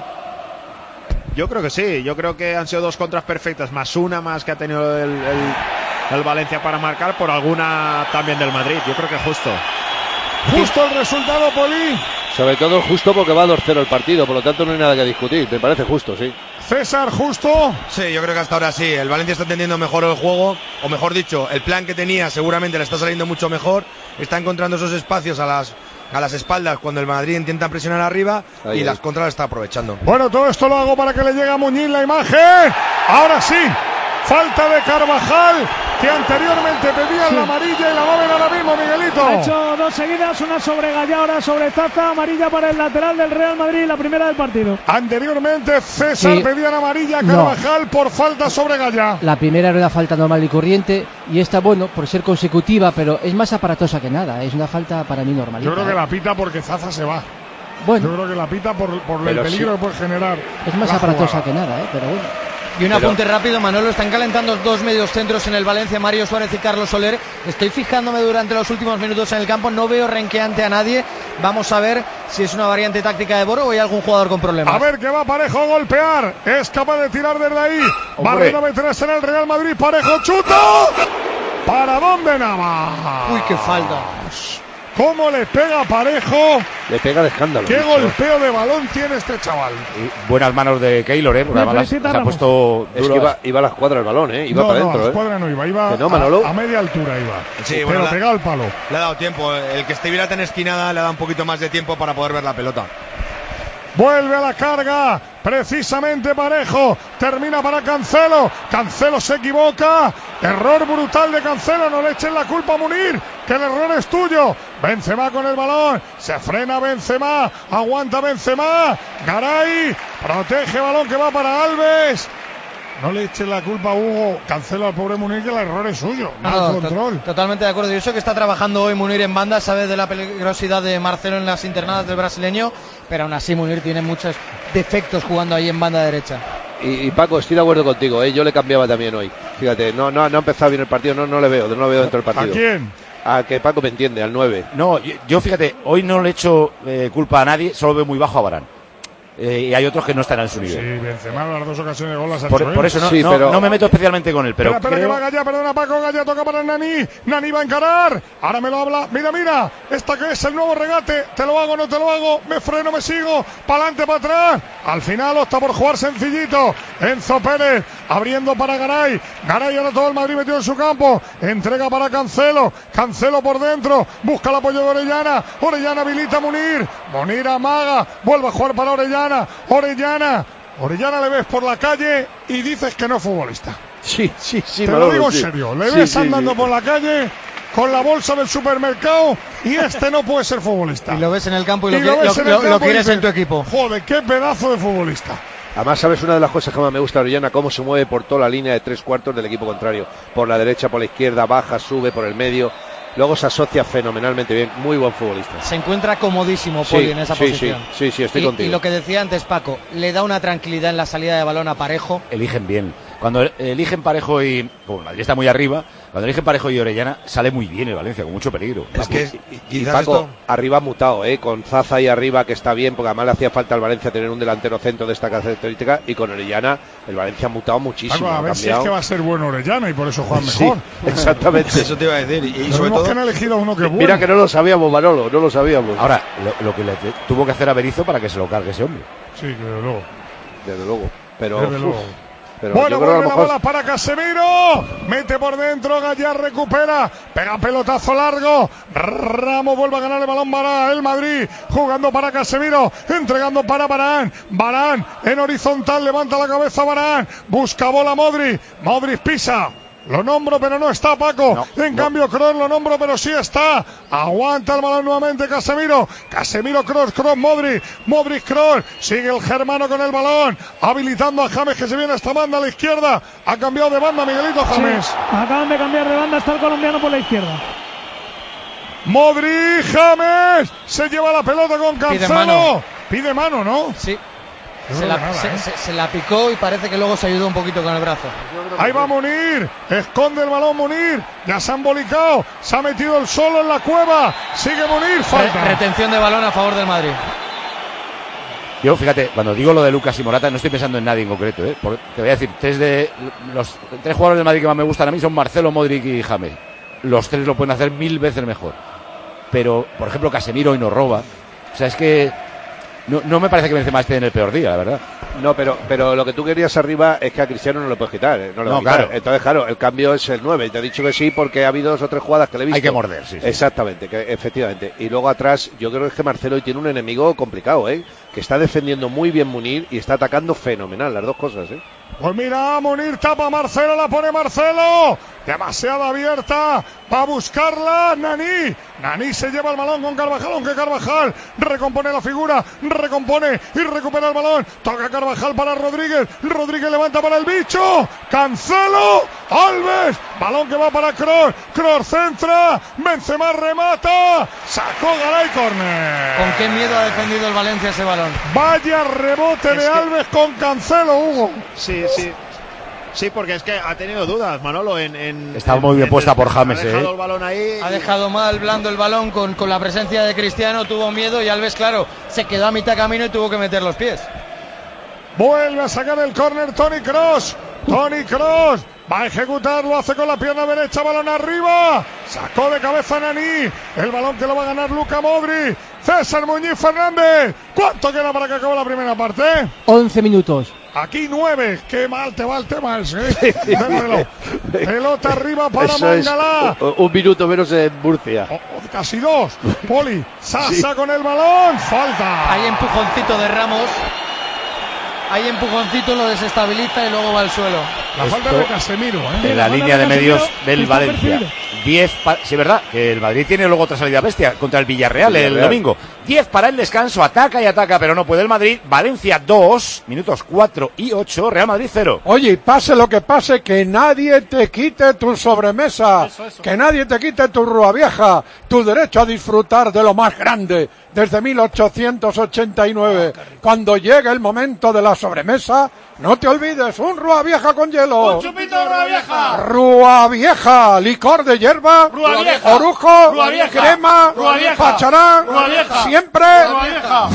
Yo creo que sí, yo creo que han sido dos contras perfectas, más una más que ha tenido el, el, el Valencia para marcar, por alguna también del Madrid. Yo creo que justo. Justo el resultado, Poli. Sobre todo justo porque va dos cero el partido, por lo tanto no hay nada que discutir, me parece justo, sí. César, justo. Sí, yo creo que hasta ahora sí, el Valencia está entendiendo mejor el juego, o mejor dicho, el plan que tenía seguramente le está saliendo mucho mejor, está encontrando esos espacios a las a las espaldas cuando el Madrid intenta presionar arriba. Ahí, y ahí. Las contras las está aprovechando. Bueno, todo esto lo hago para que le llegue a Muñiz la imagen. Ahora sí, falta de Carvajal, que anteriormente pedía sí. la amarilla y la va a ver ahora mismo, Miguelito. Ha hecho dos seguidas, una sobre Gallá, ahora sobre Zaza, amarilla para el lateral del Real Madrid, la primera del partido. Anteriormente César sí. pedía la amarilla a Carvajal no. por falta sobre Gallá. La primera era una falta normal y corriente, y esta, bueno, por ser consecutiva, pero es más aparatosa que nada, es una falta para mí normalita. Yo creo que ¿eh? la pita porque Zaza se va. Bueno. Yo creo que la pita por, por el peligro sí. que puede generar. Es más aparatosa que nada, ¿eh? Pero bueno. Y un apunte Pero... rápido, Manolo, están calentando dos medios centros en el Valencia, Mario Suárez y Carlos Soler. Estoy fijándome durante los últimos minutos en el campo, no veo renqueante a nadie. Vamos a ver si es una variante táctica de Boro o hay algún jugador con problemas. A ver que va Parejo a golpear, es capaz de tirar desde ahí. Barrera meterse en el Real Madrid, Parejo, chuta. ¿Para dónde Navas? Uy, qué falta. ¿Cómo le pega Parejo? Le pega de escándalo. ¿Qué golpeo de balón tiene este chaval? Y buenas manos de Keylor, ¿eh? Porque además se ha puesto... Es que iba, iba a la escuadra el balón, ¿eh? Iba no, para no, adentro, a la ¿eh? escuadra no iba, iba no, Manolo. A, a media altura iba. Sí, pero bueno, pegado al palo. Le ha dado tiempo. El que estuviera tan esquinada le ha dado un poquito más de tiempo para poder ver la pelota. Vuelve a la carga, precisamente Parejo, termina para Cancelo, Cancelo se equivoca, error brutal de Cancelo, no le echen la culpa a Munir, que el error es tuyo. Benzema con el balón, se frena Benzema, aguanta Benzema, Garay, protege balón que va para Alves. No le echen la culpa a Hugo Cancelo al pobre Munir, que el error es suyo, no no, el control. To- totalmente de acuerdo. Yo sé que está trabajando hoy Munir en banda, sabe de la peligrosidad de Marcelo en las internadas del brasileño, pero aún así Munir tiene muchos defectos jugando ahí en banda derecha. Y, y Paco, estoy de acuerdo contigo, ¿eh? Yo le cambiaba también hoy. Fíjate, no, no, no ha empezado bien el partido, no, no le veo, no lo veo dentro del partido. ¿A quién? A que Paco me entiende, al nueve. No, yo, yo fíjate, hoy no le echo eh, culpa a nadie, solo veo muy bajo a Varane. Eh, y hay otros que no están en su nivel. Sí, Benzema las dos ocasiones de gol las ha por, hecho, ¿eh? por eso no, sí, no, pero... no me meto especialmente con él, pero espera, espera creo... que va Gallá, perdona Paco, Gallá toca para Nani, Nani va a encarar, ahora me lo habla, mira, mira, esta que es el nuevo regate, te lo hago, no te lo hago, me freno, me sigo, para adelante, para atrás, al final opta por jugar sencillito, Enzo Pérez, abriendo para Garay, Garay ahora todo el Madrid metido en su campo, entrega para Cancelo, Cancelo por dentro, busca el apoyo de Orellana, Orellana habilita a Munir, Munir amaga, vuelve a jugar para Orellana, Orellana Orellana le ves por la calle y dices que no es futbolista. Sí, sí, sí. Te Manolo, lo digo sí. en serio. Le sí, ves sí, andando sí. por la calle con la bolsa del supermercado y este no puede ser futbolista. Y lo ves en el campo y, y lo, lo, que, ves lo, en el lo, campo lo quieres dices, en tu equipo. Joder, qué pedazo de futbolista. Además, sabes, una de las cosas que más me gusta de Orellana, cómo se mueve por toda la línea de tres cuartos del equipo contrario. Por la derecha, por la izquierda, baja, sube, por el medio. Luego se asocia fenomenalmente bien, muy buen futbolista. Se encuentra comodísimo Poli sí, en esa sí, posición. Sí, sí, sí, estoy y, contigo. Y lo que decía antes Paco, le da una tranquilidad en la salida de balón a Parejo. Eligen bien. cuando eligen Parejo y, como Madrid está muy arriba, cuando eligen Parejo y Orellana, sale muy bien el Valencia, con mucho peligro. Es que es, y, y Paco, esto... arriba mutado, ¿eh? Con Zaza ahí arriba, que está bien, porque además le hacía falta al Valencia tener un delantero centro de esta característica, y con Orellana, el Valencia ha mutado muchísimo. Paco, a ver si es que va a ser bueno Orellana y por eso juega sí, mejor. Exactamente. Eso te iba a decir. Y, y sobre todo que han elegido uno que es bueno. Mira que no lo sabíamos, Manolo, no lo sabíamos. Ahora, lo, lo que le tuvo que hacer a Berizzo para que se lo cargue ese hombre. Sí, desde luego. Desde luego. Pero, desde luego. Uf, pero bueno, vuelve mejor... la bola para Casemiro. Mete por dentro, Gallar recupera. Pega pelotazo largo. Ramos vuelve a ganar el balón para el Madrid. Jugando para Casemiro. Entregando para Varane. Varane en horizontal. Levanta la cabeza Varane. Busca bola Modric. Modric pisa. Lo nombro, pero no está Paco. No, en no. cambio, Kroos lo nombro, pero sí está. Aguanta el balón nuevamente Casemiro. Casemiro, Kroos, Kroos, Modric. Modric, Kroos. Sigue el germano con el balón. Habilitando a James, que se viene a esta banda a la izquierda. Ha cambiado de banda Miguelito James. Sí, acaban de cambiar de banda. Está el colombiano por la izquierda. Modric, James. Se lleva la pelota con Cancelo. Pide mano, Pide mano ¿no? Sí. Se la, nada, se, ¿eh? se, se la picó y parece que luego se ayudó un poquito con el brazo. Ahí va Munir, esconde el balón Munir, ya se han bolicado, se ha metido el solo en la cueva, sigue Munir, falta. Re- retención de balón a favor del Madrid. Yo, fíjate, cuando digo lo de Lucas y Morata, no estoy pensando en nadie en concreto, ¿eh? Porque te voy a decir, tres de los tres jugadores del Madrid que más me gustan a mí son Marcelo, Modric y James. Los tres lo pueden hacer mil veces mejor. Pero, por ejemplo, Casemiro hoy nos roba. O sea, es que No, no me parece que Benzema esté en el peor día, la verdad. No, pero pero lo que tú querías arriba es que a Cristiano no lo puedes quitar, ¿eh? No lo no, quitar. Claro. Entonces, claro, el cambio es el nueve. Te he dicho que sí porque ha habido dos o tres jugadas que le he visto. Hay que morder, sí, sí. Exactamente, que, efectivamente. Y luego atrás, yo creo que es que Marcelo hoy tiene un enemigo complicado, ¿eh? Que está defendiendo muy bien Munir y está atacando fenomenal, las dos cosas, ¿eh? Pues mira, Munir tapa a Marcelo, la pone Marcelo. Demasiado abierta. Va a buscarla Nani. Nani se lleva el balón con Carvajal, aunque Carvajal recompone la figura, recompone y recupera el balón. Toca Carvajal para Rodríguez. Rodríguez levanta para el bicho. Cancelo. Alves. Balón que va para Kroos. Kroos centra. Benzema remata. Sacó Garay, córner. ¿Con qué miedo ha defendido el Valencia ese balón? Vaya rebote es de que... Alves con Cancelo, Hugo. Sí, sí. Sí, porque es que ha tenido dudas, Manolo. En, en, Está en, muy bien en puesta el, por James, ha dejado ¿eh? el balón ahí. Ha dejado mal blando el balón con, con la presencia de Cristiano, tuvo miedo y Alves, claro, se quedó a mitad camino y tuvo que meter los pies. Vuelve a sacar el córner Toni Kroos. Toni Kroos va a ejecutarlo, hace con la pierna derecha, balón arriba. Sacó de cabeza Nani. El balón que lo va a ganar Luka Modric. César Muñiz Fernández. ¿Cuánto queda para que acabe la primera parte? once minutos. Aquí nueve. Qué mal te va el tema ese, ¿eh? Pelota arriba para Eso Mangala. Es un minuto menos en Murcia. Oh, oh, casi dos. Poli. Sasa sí. Con el balón. Falta. Hay empujoncito de Ramos. Hay empujoncito, lo desestabiliza y luego va al suelo. La Esto falta de Casemiro, ¿eh? En la, la línea de, de medios del Valencia. diez pa- sí, verdad, que el Madrid tiene luego otra salida bestia contra el Villarreal, Villarreal. el domingo. diez para el descanso, ataca y ataca, pero no puede el Madrid. Valencia dos, minutos cuatro y ocho, Real Madrid cero. Oye, y pase lo que pase, que nadie te quite tu sobremesa, eso, eso. Que nadie te quite tu rúa vieja, tu derecho a disfrutar de lo más grande desde mil ochocientos ochenta y nueve. Oh, cuando llegue el momento de la sobremesa, no te olvides, un rúa vieja con hielo. Un chupito de rúa vieja. Rúa vieja, licor de hierba, rúa vieja. Orujo, rúa vieja. crema, rúa vieja. pacharán, rúa vieja. siempre. Rúa vieja.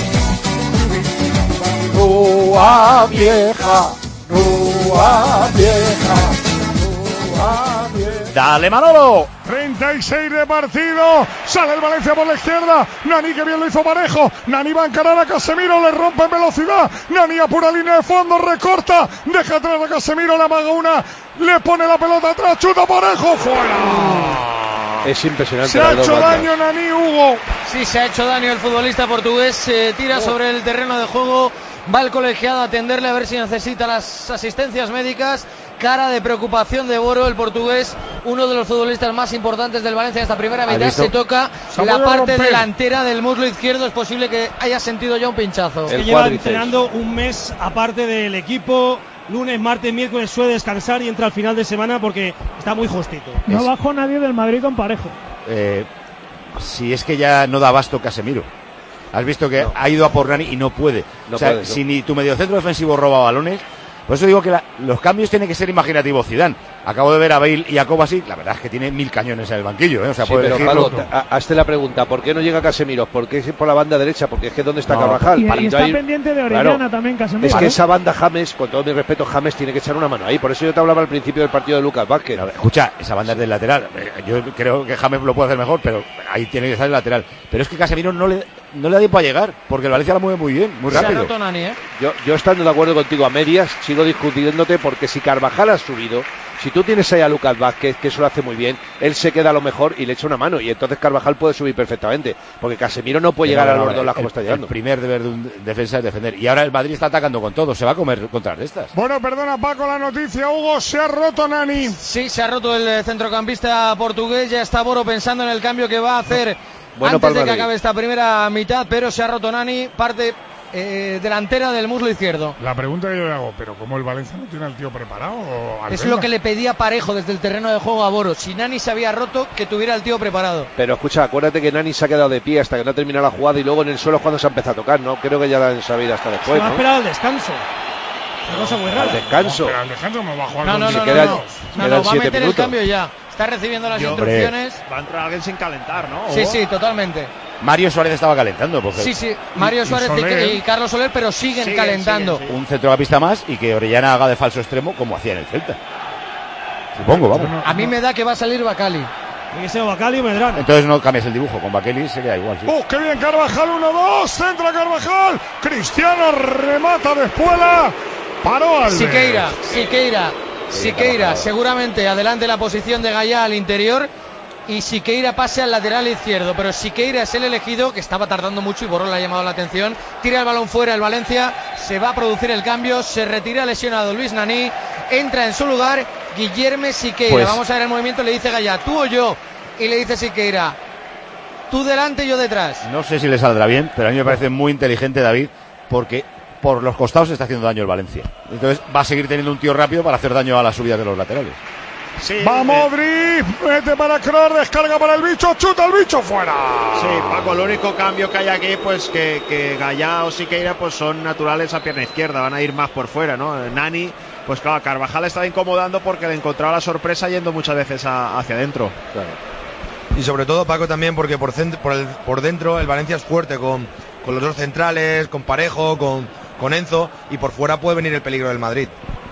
Rúa vieja, rúa vieja, rúa vieja. Dale, Manolo. treinta y seis de partido. Sale el Valencia por la izquierda. Nani, que bien lo hizo Parejo. Nani va a encarar a Casemiro. Le rompe en velocidad. Nani a pura línea de fondo. Recorta. Deja atrás a Casemiro. Le amaga una. Le pone la pelota atrás. Chuta Parejo. Fuera. Es impresionante. Se ha hecho daño Nani, Hugo. Sí, se ha hecho daño el futbolista portugués. Se tira oh. sobre el terreno de juego. Va el colegiado a atenderle a ver si necesita las asistencias médicas. Cara de preocupación de Boro, el portugués, uno de los futbolistas más importantes del Valencia en esta primera mitad. Se toca se la parte romper. delantera del muslo izquierdo. Es posible que haya sentido ya un pinchazo. Es que lleva entrenando un mes aparte del equipo. Lunes, martes, miércoles suele descansar y entra al final de semana porque está muy justito. No es... bajó nadie del Madrid con Parejo. Eh, si es que ya no da abasto Casemiro. Has visto que no. ha ido a por Nani y no puede. No o sea, puede, no. Si ni tu mediocentro defensivo roba balones, Por eso digo que la, los cambios tienen que ser imaginativos. Zidane, acabo de ver a Bale y a Kovacic, la verdad es que tiene mil cañones en el banquillo, ¿eh? O sea, sí, puede pero elegirlo. Pablo, ha- hazte la pregunta, ¿por qué no llega Casemiro? ¿Por qué es por la banda derecha? Porque es que ¿dónde está No, Carvajal? Y, y No está hay- pendiente de Orellana Claro. también, Casemiro. Es que Vale. esa banda James, con todo mi respeto, James tiene que echar una mano ahí. Por eso yo te hablaba al principio del partido de Lucas Vázquez. A ver, escucha, esa banda es del lateral. Eh, Yo creo que James lo puede hacer mejor, pero ahí tiene que estar el lateral. Pero es que Casemiro no le, no le da tiempo a llegar, porque el Valencia la mueve muy bien, muy Se ha rápido. roto Nani, ¿eh? Yo, yo estando de acuerdo contigo a medias, sigo discutiéndote porque si Carvajal ha subido, si tú tienes ahí a Lucas Vázquez, que eso lo hace muy bien, él se queda a lo mejor y le echa una mano, y entonces Carvajal puede subir perfectamente, porque Casemiro no puede Pero llegar no, a los no, dos lados el- como está el llegando. primer deber de un defensa es defender. Y ahora el Madrid está atacando con todo, se va a comer contra de estas. Bueno, perdona Paco la noticia, Hugo, se ha roto Nani. Sí, se ha roto el eh, centrocampista portugués, ya está Boro pensando en el cambio que va a hacer Bueno, antes de Palma que Madrid. acabe esta primera mitad, pero se ha roto Nani, parte eh, delantera del muslo izquierdo. La pregunta que yo le hago, ¿pero cómo el Valencia no tiene al tío preparado? ¿O al Es Vela? lo que le pedía Parejo desde el terreno de juego a Boro. Si Nani se había roto, que tuviera el tío preparado. Pero escucha, acuérdate que Nani se ha quedado de pie hasta que no ha terminado la jugada y luego en el suelo es cuando se ha empezado a tocar, ¿no? Creo que ya la han sabido hasta Se después, va a ¿no? esperar al descanso. Una cosa muy rara. Al descanso. Pero al descanso me va a jugar No, con no, si no, no, queda- no, no, quedan no, va a siete meter minutos. el cambio ya. Está recibiendo las Yo- instrucciones. Va a entrar alguien sin calentar, ¿no? Sí, Hugo? sí, totalmente. Mario Suárez estaba calentando, porque Sí, sí, Mario y Suárez y, Soler. y Carlos Soler, pero siguen Siguen, calentando. siguen, un centrocampista más y que Orellana haga de falso extremo como hacía en el Celta. Supongo, vamos. A mí me da que va a salir Bacali. Tiene que ser Bacali o Medrano. Entonces no cambies el dibujo, con Bakeli se queda igual. Sí. ¡Oh, qué bien! Carvajal, uno dos, centra Carvajal. Cristiano remata de espuela. Paró Alves. Siqueira, Siqueira, Siqueira, seguramente adelante la posición de Gaya al interior y Siqueira pase al lateral izquierdo, pero Siqueira es el elegido, que estaba tardando mucho y Borró le ha llamado la atención. Tira el balón fuera el Valencia, se va a producir el cambio, se retira lesionado Luis Nani, entra en su lugar Guillerme Siqueira. Pues- Vamos a ver el movimiento, le dice Gaya, tú o yo, y le dice Siqueira, tú delante, yo detrás. No sé si le saldrá bien, pero a mí me parece muy inteligente David, porque por los costados se está haciendo daño el Valencia. Entonces va a seguir teniendo un tío rápido para hacer daño a las subidas de los laterales. Sí, Va eh, Modric, mete para Kroos, descarga para el bicho, chuta el bicho fuera. Sí, Paco, el único cambio que hay aquí, pues que, que Gallá o Siqueira pues son naturales a pierna izquierda, van a ir más por fuera, ¿no? Nani, pues claro, Carvajal estaba incomodando porque le encontraba la sorpresa yendo muchas veces a- hacia adentro. Y sobre todo, Paco, también porque por, cent- por, el- por dentro el Valencia es fuerte con, con los dos centrales, con Parejo, con, con Enzo, y por fuera puede venir el peligro del Madrid.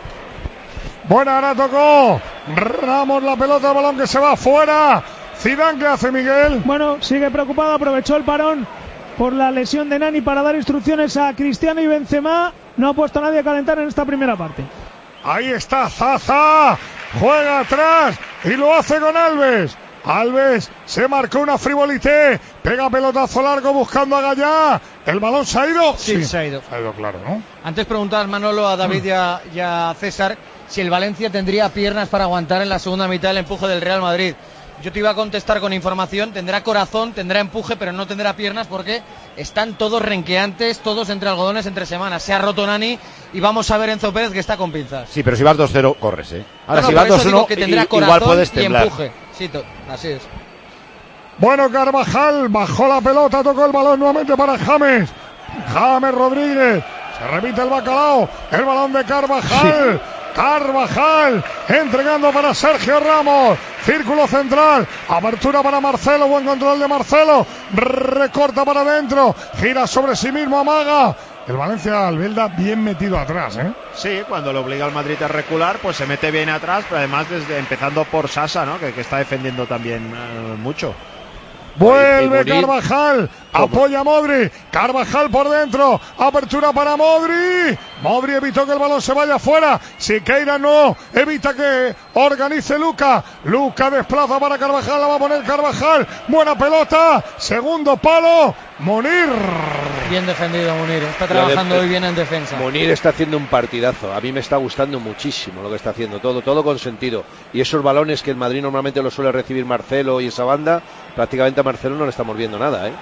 Bueno, ahora tocó Ramos la pelota, el balón que se va fuera. Zidane, ¿qué hace, Miguel? Bueno, sigue preocupado, aprovechó el parón por la lesión de Nani para dar instrucciones a Cristiano y Benzema. No ha puesto a nadie a calentar en esta primera parte. Ahí está Zaza, juega atrás y lo hace con Alves. Alves se marcó una frivolité, pega pelotazo largo buscando a Gallá. ¿El balón se ha ido? Sí, se ha ido. Se ha ido, claro, ¿no? Antes preguntar Manolo a David y a, y a César si el Valencia tendría piernas para aguantar en la segunda mitad el empuje del Real Madrid. Yo te iba a contestar con información, tendrá corazón, tendrá empuje, pero no tendrá piernas porque están todos renqueantes, todos entre algodones entre semanas. Se ha roto Nani y vamos a ver Enzo Pérez que está con pinzas. Sí, pero si vas dos cero, corres, ¿eh? Ahora, No, si no, vas por eso dos digo uno, que tendrá i- corazón igual puedes y temblar. empuje. Sí, to- así es. Bueno, Carvajal bajó la pelota, tocó el balón nuevamente para James. James Rodríguez, se repite el bacalao, el balón de Carvajal. Carvajal entregando para Sergio Ramos, círculo central, apertura para Marcelo, buen control de Marcelo, recorta para adentro, gira sobre sí mismo, amaga. El Valencia Albelda bien metido atrás, ¿eh? Sí, cuando le obliga al Madrid a recular, pues se mete bien atrás, pero además desde empezando por Sasa, ¿no? Que, que está defendiendo también eh, mucho. Vuelve Y Munir. Carvajal, apoya a Modri, Carvajal por dentro, apertura para Modri, Modri evitó que el balón se vaya afuera, Siqueira no, evita que organice Luca, Luca desplaza para Carvajal, la va a poner Carvajal, buena pelota, segundo palo, Munir. Bien defendido Munir, está Lo de- trabajando hoy bien en defensa. Munir está haciendo un partidazo. A mí me está gustando muchísimo lo que está haciendo. Todo, todo con sentido. Y esos balones que el Madrid normalmente los suele recibir Marcelo y esa banda, prácticamente a Marcelo no le estamos viendo nada, ¿eh?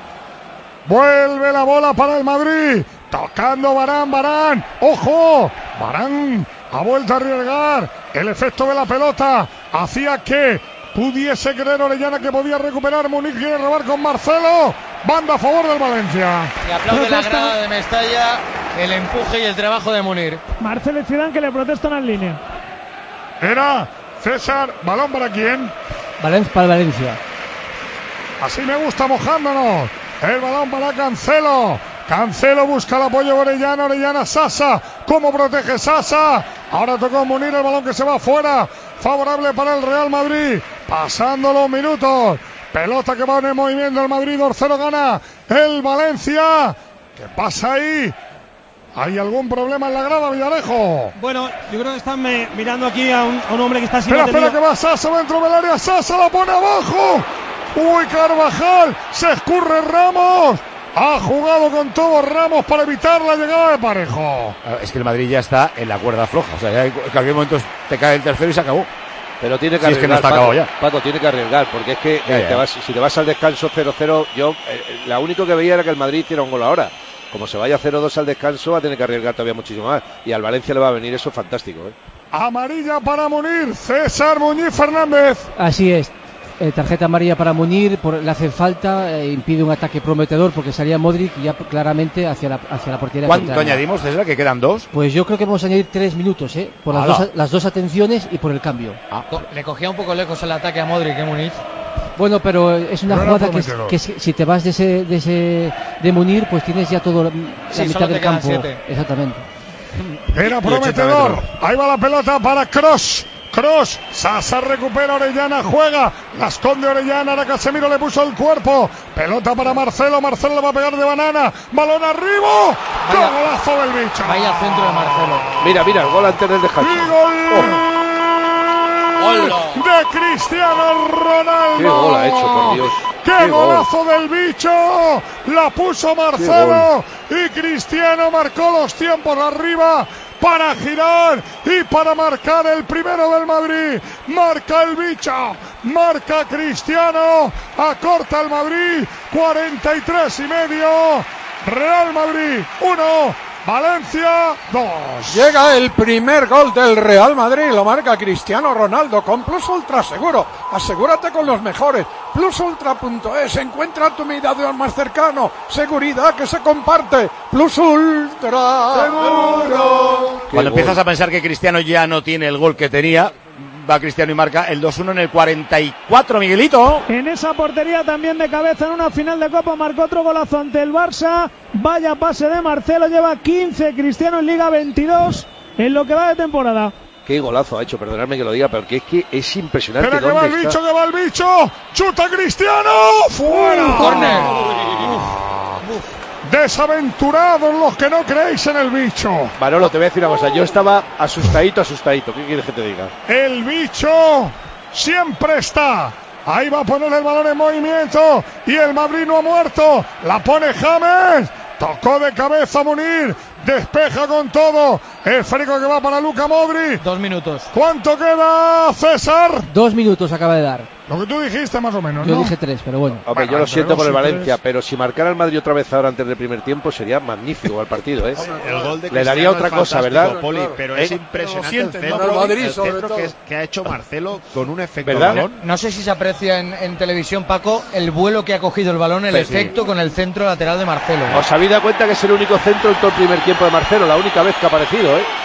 Vuelve la bola para el Madrid, tocando Varane, Varane, ojo, Varane ha vuelto a arriesgar, el efecto de la pelota hacía que pudiese creer Orellana que podía recuperar, Munir quiere robar con Marcelo, banda a favor del Valencia. Y aplaude la grada de Mestalla el empuje y el trabajo de Munir. Marcelo y Zidane que le protestan en línea. Era César, ¿balón para quién? Valencia para Valencia. Así me gusta, mojándonos. El balón para Cancelo. Cancelo busca el apoyo de Orellana. Orellana, Sasa. ¿Cómo protege Sasa? Ahora tocó Munir, el balón que se va afuera. Favorable para el Real Madrid. Pasando los minutos. Pelota que va en el movimiento del Madrid. dos cero gana el Valencia. ¿Qué pasa ahí? ¿Hay algún problema en la grada, Villarejo? Bueno, yo creo que están me, mirando aquí a un, a un hombre que está sin Espera, espera, que va Sasa dentro del área. Sasa la pone abajo. Uy, Carvajal. Se escurre Ramos. Ha jugado con todo Ramos para evitar la llegada de Parejo. Es que el Madrid ya está en la cuerda floja. O sea, ya en cualquier momento te cae el tercero y se acabó. Pero tiene que si arriesgar, es que no está Paco, acabado ya. Paco, tiene que arriesgar, porque es que ya, eh, ya. Te vas, si te vas al descanso cero cero, yo eh, la único que veía era que el Madrid hiciera un gol ahora. Como se vaya cero dos al descanso, va a tener que arriesgar todavía muchísimo más. Y al Valencia le va a venir eso fantástico, ¿eh? Amarilla para Munir. César Muñiz Fernández. Así es. Eh, tarjeta amarilla para Munir, por, le hace falta, eh, impide un ataque prometedor porque salía Modric ya claramente hacia la, hacia la portería. ¿Cuánto contraria. añadimos, César? ¿Que quedan dos? Pues yo creo que vamos a añadir tres minutos, ¿eh? Por las, dos, las dos atenciones y por el cambio. Ah. Le cogía un poco lejos el ataque a Modric, ¿eh, Muniz? Bueno, pero es una No jugada que, que si, si te vas de ese, de ese de Munir, pues tienes ya todo la, sí, la mitad del campo. Siete. Exactamente. Era prometedor. Ahí va la pelota para Kroos. Kroos, Sasa recupera, Orellana juega, la esconde Orellana, ahora Casemiro le puso el cuerpo, pelota para Marcelo, Marcelo le va a pegar de banana, balón arriba, vaya, golazo del bicho. Vaya centro de Marcelo. Mira, mira, el gol antes del descanso. Y gol oh. de Cristiano Ronaldo. Qué gol ha hecho, por Dios. ¡Qué, ¡Qué golazo gol. del bicho! La puso Marcelo y Cristiano marcó los tiempos arriba para girar y para marcar el primero del Madrid. Marca el bicho, marca Cristiano, acorta el Madrid, cuarenta y tres y medio. Real Madrid uno, Valencia dos. Llega el primer gol del Real Madrid, lo marca Cristiano Ronaldo con Plus Ultra Seguro. Asegúrate con los mejores. plus ultra punto es, encuentra tu medidor más cercano. Seguridad que se comparte. Plus Ultra Seguro. Cuando empiezas a pensar que Cristiano ya no tiene el gol que tenía, va Cristiano y marca el dos uno en el cuarenta y cuatro, Miguelito. En esa portería también de cabeza en una final de Copa marcó otro golazo ante el Barça. Vaya pase de Marcelo, lleva quince, Cristiano en Liga veintidós en lo que va de temporada. Qué golazo ha hecho, perdonadme que lo diga, pero que es que es impresionante. Espera que va el está. bicho, que va el bicho. Chuta Cristiano. ¡Fuera! Uh, ¡Córner! Desaventurados los que no creéis en el bicho. Manolo, te voy a decir una cosa. Yo estaba asustadito, asustadito. ¿Qué quieres que te diga? El bicho siempre está. Ahí va a poner el balón en movimiento. Y el Madrid no ha muerto. La pone James. Tocó de cabeza Munir. Despeja con todo. El frico que va para Luka Modric. Dos minutos. ¿Cuánto queda, César? Dos minutos acaba de dar. Lo que tú dijiste más o menos, Yo ¿no? dije tres, pero bueno. Hombre, bueno, yo lo siento por el dos y Valencia, tres. pero si marcara el Madrid otra vez ahora antes del primer tiempo sería magnífico al partido, ¿eh? El gol de Le daría otra es cosa, ¿verdad? Poli, pero ¿Eh? es impresionante Pero lo el sienten, centro, ¿no? Madrid, el sobre centro todo. que, es- que ha hecho Marcelo con un efecto ¿Verdad? balón. No sé si se aprecia en, en televisión, Paco, el vuelo que ha cogido el balón, el Sí, efecto sí. con el centro lateral de Marcelo. ¿Os habéis dado cuenta que es el único centro en todo el primer tiempo de Marcelo? La única vez que ha aparecido, ¿eh?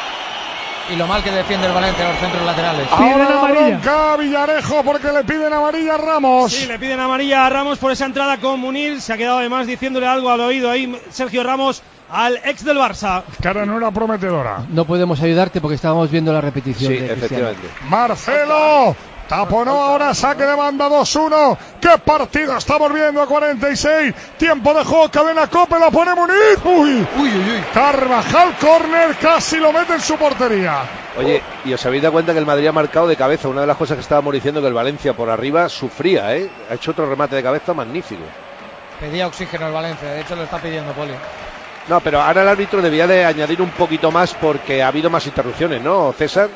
Y lo mal que defiende el Valencia los centros laterales. Piden Ahora la amarilla. bronca a Villarejo porque le piden amarilla a Ramos. Sí, le piden amarilla a Ramos por esa entrada con Munir. Se ha quedado además diciéndole algo al oído ahí Sergio Ramos al ex del Barça. Cara no era prometedora. No podemos ayudarte porque estábamos viendo la repetición Sí, de Cristiano. efectivamente. Marcelo. Taponó ahora, saque de banda dos uno. ¡Qué partido estamos viendo a cuarenta y seis! Tiempo de juego, cadena Cope, la pone Munir. ¡Uy! Uy, uy, uy. Carvajal, córner, casi lo mete en su portería. Oye, y os habéis dado cuenta que el Madrid ha marcado de cabeza. Una de las cosas que estábamos diciendo, que el Valencia por arriba sufría, ¿eh? Ha hecho otro remate de cabeza magnífico. Pedía oxígeno el Valencia, de hecho lo está pidiendo Poli. No, pero ahora el árbitro debía de añadir un poquito más porque ha habido más interrupciones, ¿no, César?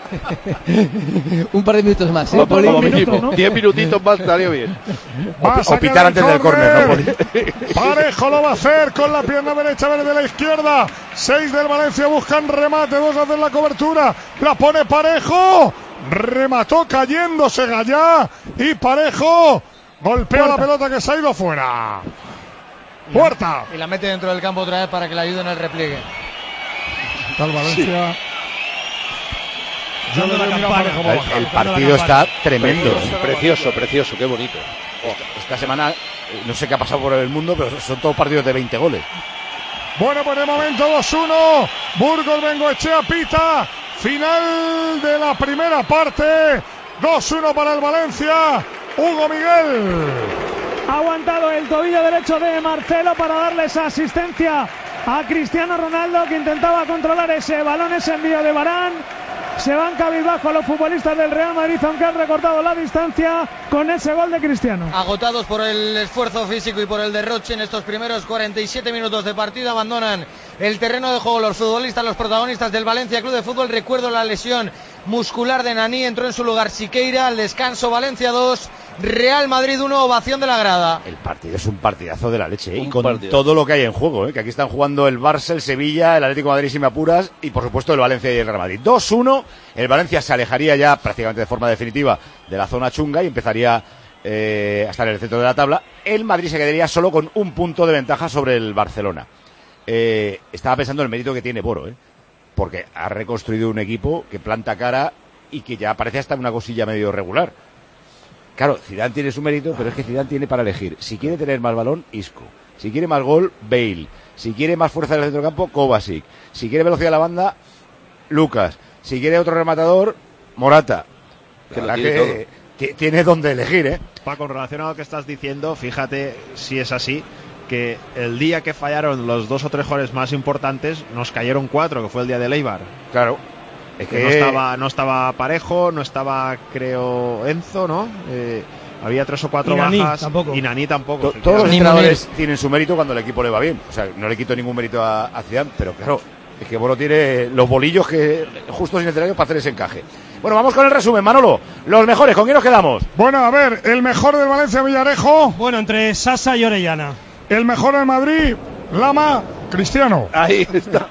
Un par de minutos más, ¿eh, Como, Poli? como minuto, mínimo. ¿no? Diez minutitos más estaría bien. Va a O sacar pitar el antes del córner, ¿no, Poli? Parejo lo va a hacer con la pierna derecha, desde la izquierda. Seis del Valencia buscan remate, dos hacen la cobertura. La pone Parejo. Remató cayéndose Gallá. Y Parejo golpea la pelota que se ha ido fuera. Puerta. Y la mete dentro del campo otra vez para que le ayude en el repliegue. Tal Valencia. Sí. Yo la campana, como el, el partido está tremendo. Precioso, precioso, precioso, qué bonito. Esta, esta semana, no sé qué ha pasado por el mundo, pero son todos partidos de veinte goles. Bueno, por el momento dos uno. Burgos Bengoechea pita. Final de la primera parte. dos uno para el Valencia. Hugo Miguel. Ha aguantado el tobillo derecho de Marcelo para darle esa asistencia a Cristiano Ronaldo, que intentaba controlar ese balón, ese envío de Varane. Se van cabizbajo a los futbolistas del Real Madrid, aunque han recortado la distancia con ese gol de Cristiano. Agotados por el esfuerzo físico y por el derroche en estos primeros cuarenta y siete minutos de partido, abandonan el terreno de juego los futbolistas, los protagonistas del Valencia Club de Fútbol. Recuerdo la lesión muscular de Nani, entró en su lugar Siqueira. Al descanso, Valencia dos, Real Madrid uno, ovación de la grada. El partido es un partidazo de la leche, ¿eh? Y con partido. todo lo que hay en juego, ¿eh? Que aquí están jugando el Barça, el Sevilla, el Atlético de Madrid, si me apuras, y por supuesto el Valencia y el Real Madrid. dos uno, el Valencia se alejaría ya prácticamente de forma definitiva de la zona chunga y empezaría eh, a estar en el centro de la tabla. El Madrid se quedaría solo con un punto de ventaja sobre el Barcelona. Eh, estaba pensando en el mérito que tiene Boro, ¿eh? Porque ha reconstruido un equipo que planta cara y que ya parece hasta una cosilla medio regular. Claro, Zidane tiene su mérito, pero es que Zidane tiene para elegir. Si quiere tener más balón, Isco. Si quiere más gol, Bale. Si quiere más fuerza en el centrocampo, Kovacic. Si quiere velocidad a la banda, Lucas. Si quiere otro rematador, Morata. Que la que t- tiene donde elegir, ¿eh? Paco, relacionado a lo que estás diciendo, fíjate si es así, que el día que fallaron los dos o tres jugadores más importantes, nos cayeron cuatro, que fue el día de Eibar. Claro. Es que, que no estaba no estaba Parejo, no estaba, creo, Enzo, ¿no? Eh, había tres o cuatro y Nani, bajas tampoco. y Nani tampoco. To- todos los entrenadores tienen su mérito cuando el equipo le va bien. O sea, no le quito ningún mérito a, a Zidane, pero claro, es que Boro tiene los bolillos que justos y necesarios para hacer ese encaje. Bueno, vamos con el resumen, Manolo. Los mejores, ¿con quién nos quedamos? Bueno, a ver, el mejor del Valencia Villarejo. Bueno, entre Sasa y Orellana. El mejor del Madrid, Lama, Cristiano. Ahí está.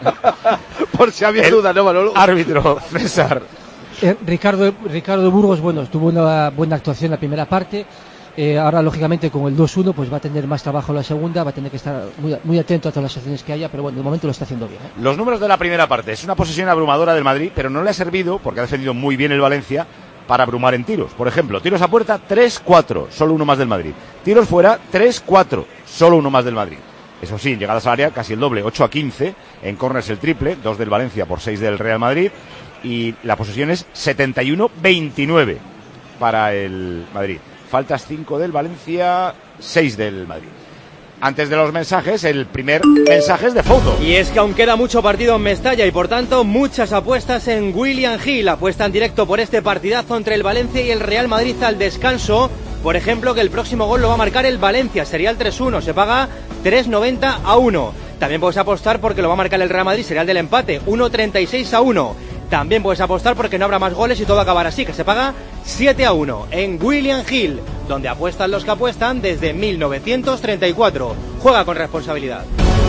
Por si había El duda, ¿no, Manolo? Árbitro, César. Eh, Ricardo, Ricardo Burgos, bueno, tuvo una buena actuación en la primera parte. Eh, ahora, lógicamente, con el dos uno, pues va a tener más trabajo en la segunda, va a tener que estar muy, muy atento a todas las acciones que haya, pero bueno, de momento lo está haciendo bien, ¿eh? Los números de la primera parte. Es una posesión abrumadora del Madrid, pero no le ha servido, porque ha defendido muy bien el Valencia, para abrumar en tiros. Por ejemplo, tiros a puerta, tres cuatro, solo uno más del Madrid. Tiros fuera, tres cuatro, solo uno más del Madrid. Eso sí, llegadas al área, casi el doble, ocho a quince. En córners el triple, dos del Valencia por seis del Real Madrid. Y la posesión es setenta y uno veintinueve para el Madrid. Faltas cinco del Valencia, seis del Madrid. Antes de los mensajes, el primer mensaje es de foto. Y es que aún queda mucho partido en Mestalla y por tanto muchas apuestas en William Hill. Apuesta en directo por este partidazo entre el Valencia y el Real Madrid al descanso. Por ejemplo, que el próximo gol lo va a marcar el Valencia, sería el tres uno, se paga tres noventa a uno. También puedes apostar porque lo va a marcar el Real Madrid, sería el del empate, uno treinta y seis a uno. También puedes apostar porque no habrá más goles y todo acabará así, que se paga siete a uno en William Hill, donde apuestan los que apuestan desde mil novecientos treinta y cuatro. Juega con responsabilidad.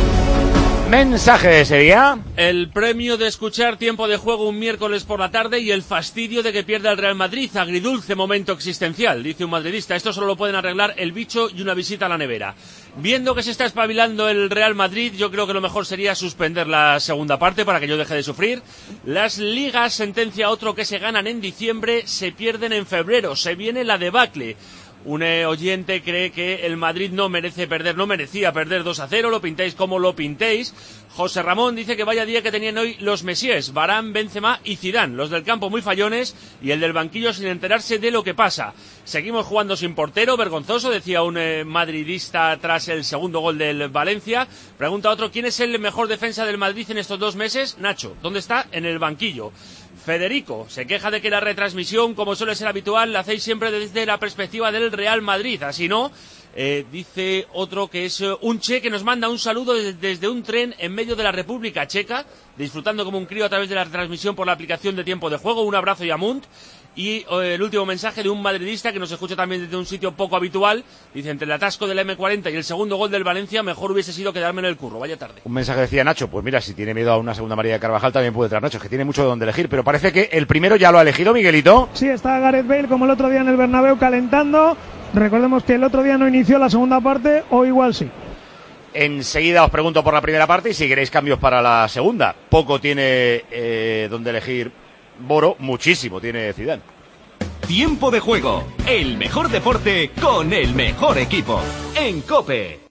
Mensaje de ese día. El premio de escuchar Tiempo de Juego un miércoles por la tarde y el fastidio de que pierda el Real Madrid. Agridulce momento existencial, dice un madridista. Esto solo lo pueden arreglar el bicho y una visita a la nevera. Viendo que se está espabilando el Real Madrid, yo creo que lo mejor sería suspender la segunda parte para que yo deje de sufrir. Las ligas, sentencia otro que se ganan en diciembre, se pierden en febrero. Se viene la debacle. Un eh, oyente cree que el Madrid no merece perder, no merecía perder dos a cero, lo pintéis como lo pintéis. José Ramón dice que vaya día que tenían hoy los Messiés, Varane, Benzema y Zidane, los del campo muy fallones y el del banquillo sin enterarse de lo que pasa. Seguimos jugando sin portero, vergonzoso, decía un eh, madridista tras el segundo gol del Valencia. Pregunta otro, ¿quién es el mejor defensa del Madrid en estos dos meses? Nacho, ¿dónde está? En el banquillo. Federico se queja de que la retransmisión, como suele ser habitual, la hacéis siempre desde la perspectiva del Real Madrid. Así no, eh, dice otro que es uh, un che que nos manda un saludo desde, desde un tren en medio de la República Checa, disfrutando como un crío a través de la retransmisión por la aplicación de Tiempo de Juego. Un abrazo y amunt. Y eh, el último mensaje de un madridista que nos escucha también desde un sitio poco habitual. Dice, entre el atasco del eme cuarenta y el segundo gol del Valencia, mejor hubiese sido quedarme en el curro. Vaya tarde. Un mensaje decía Nacho, pues mira, si tiene miedo a una segunda María de Carvajal también puede entrar Nacho, es que tiene mucho de donde elegir, pero parece que el primero ya lo ha elegido, Miguelito. Sí, está Gareth Bale como el otro día en el Bernabéu calentando. Recordemos que el otro día no inició la segunda parte, o igual sí. Enseguida os pregunto por la primera parte y si queréis cambios para la segunda. Poco tiene eh, donde elegir Boro, muchísimo tiene Zidane. Tiempo de juego, el mejor deporte con el mejor equipo. En COPE.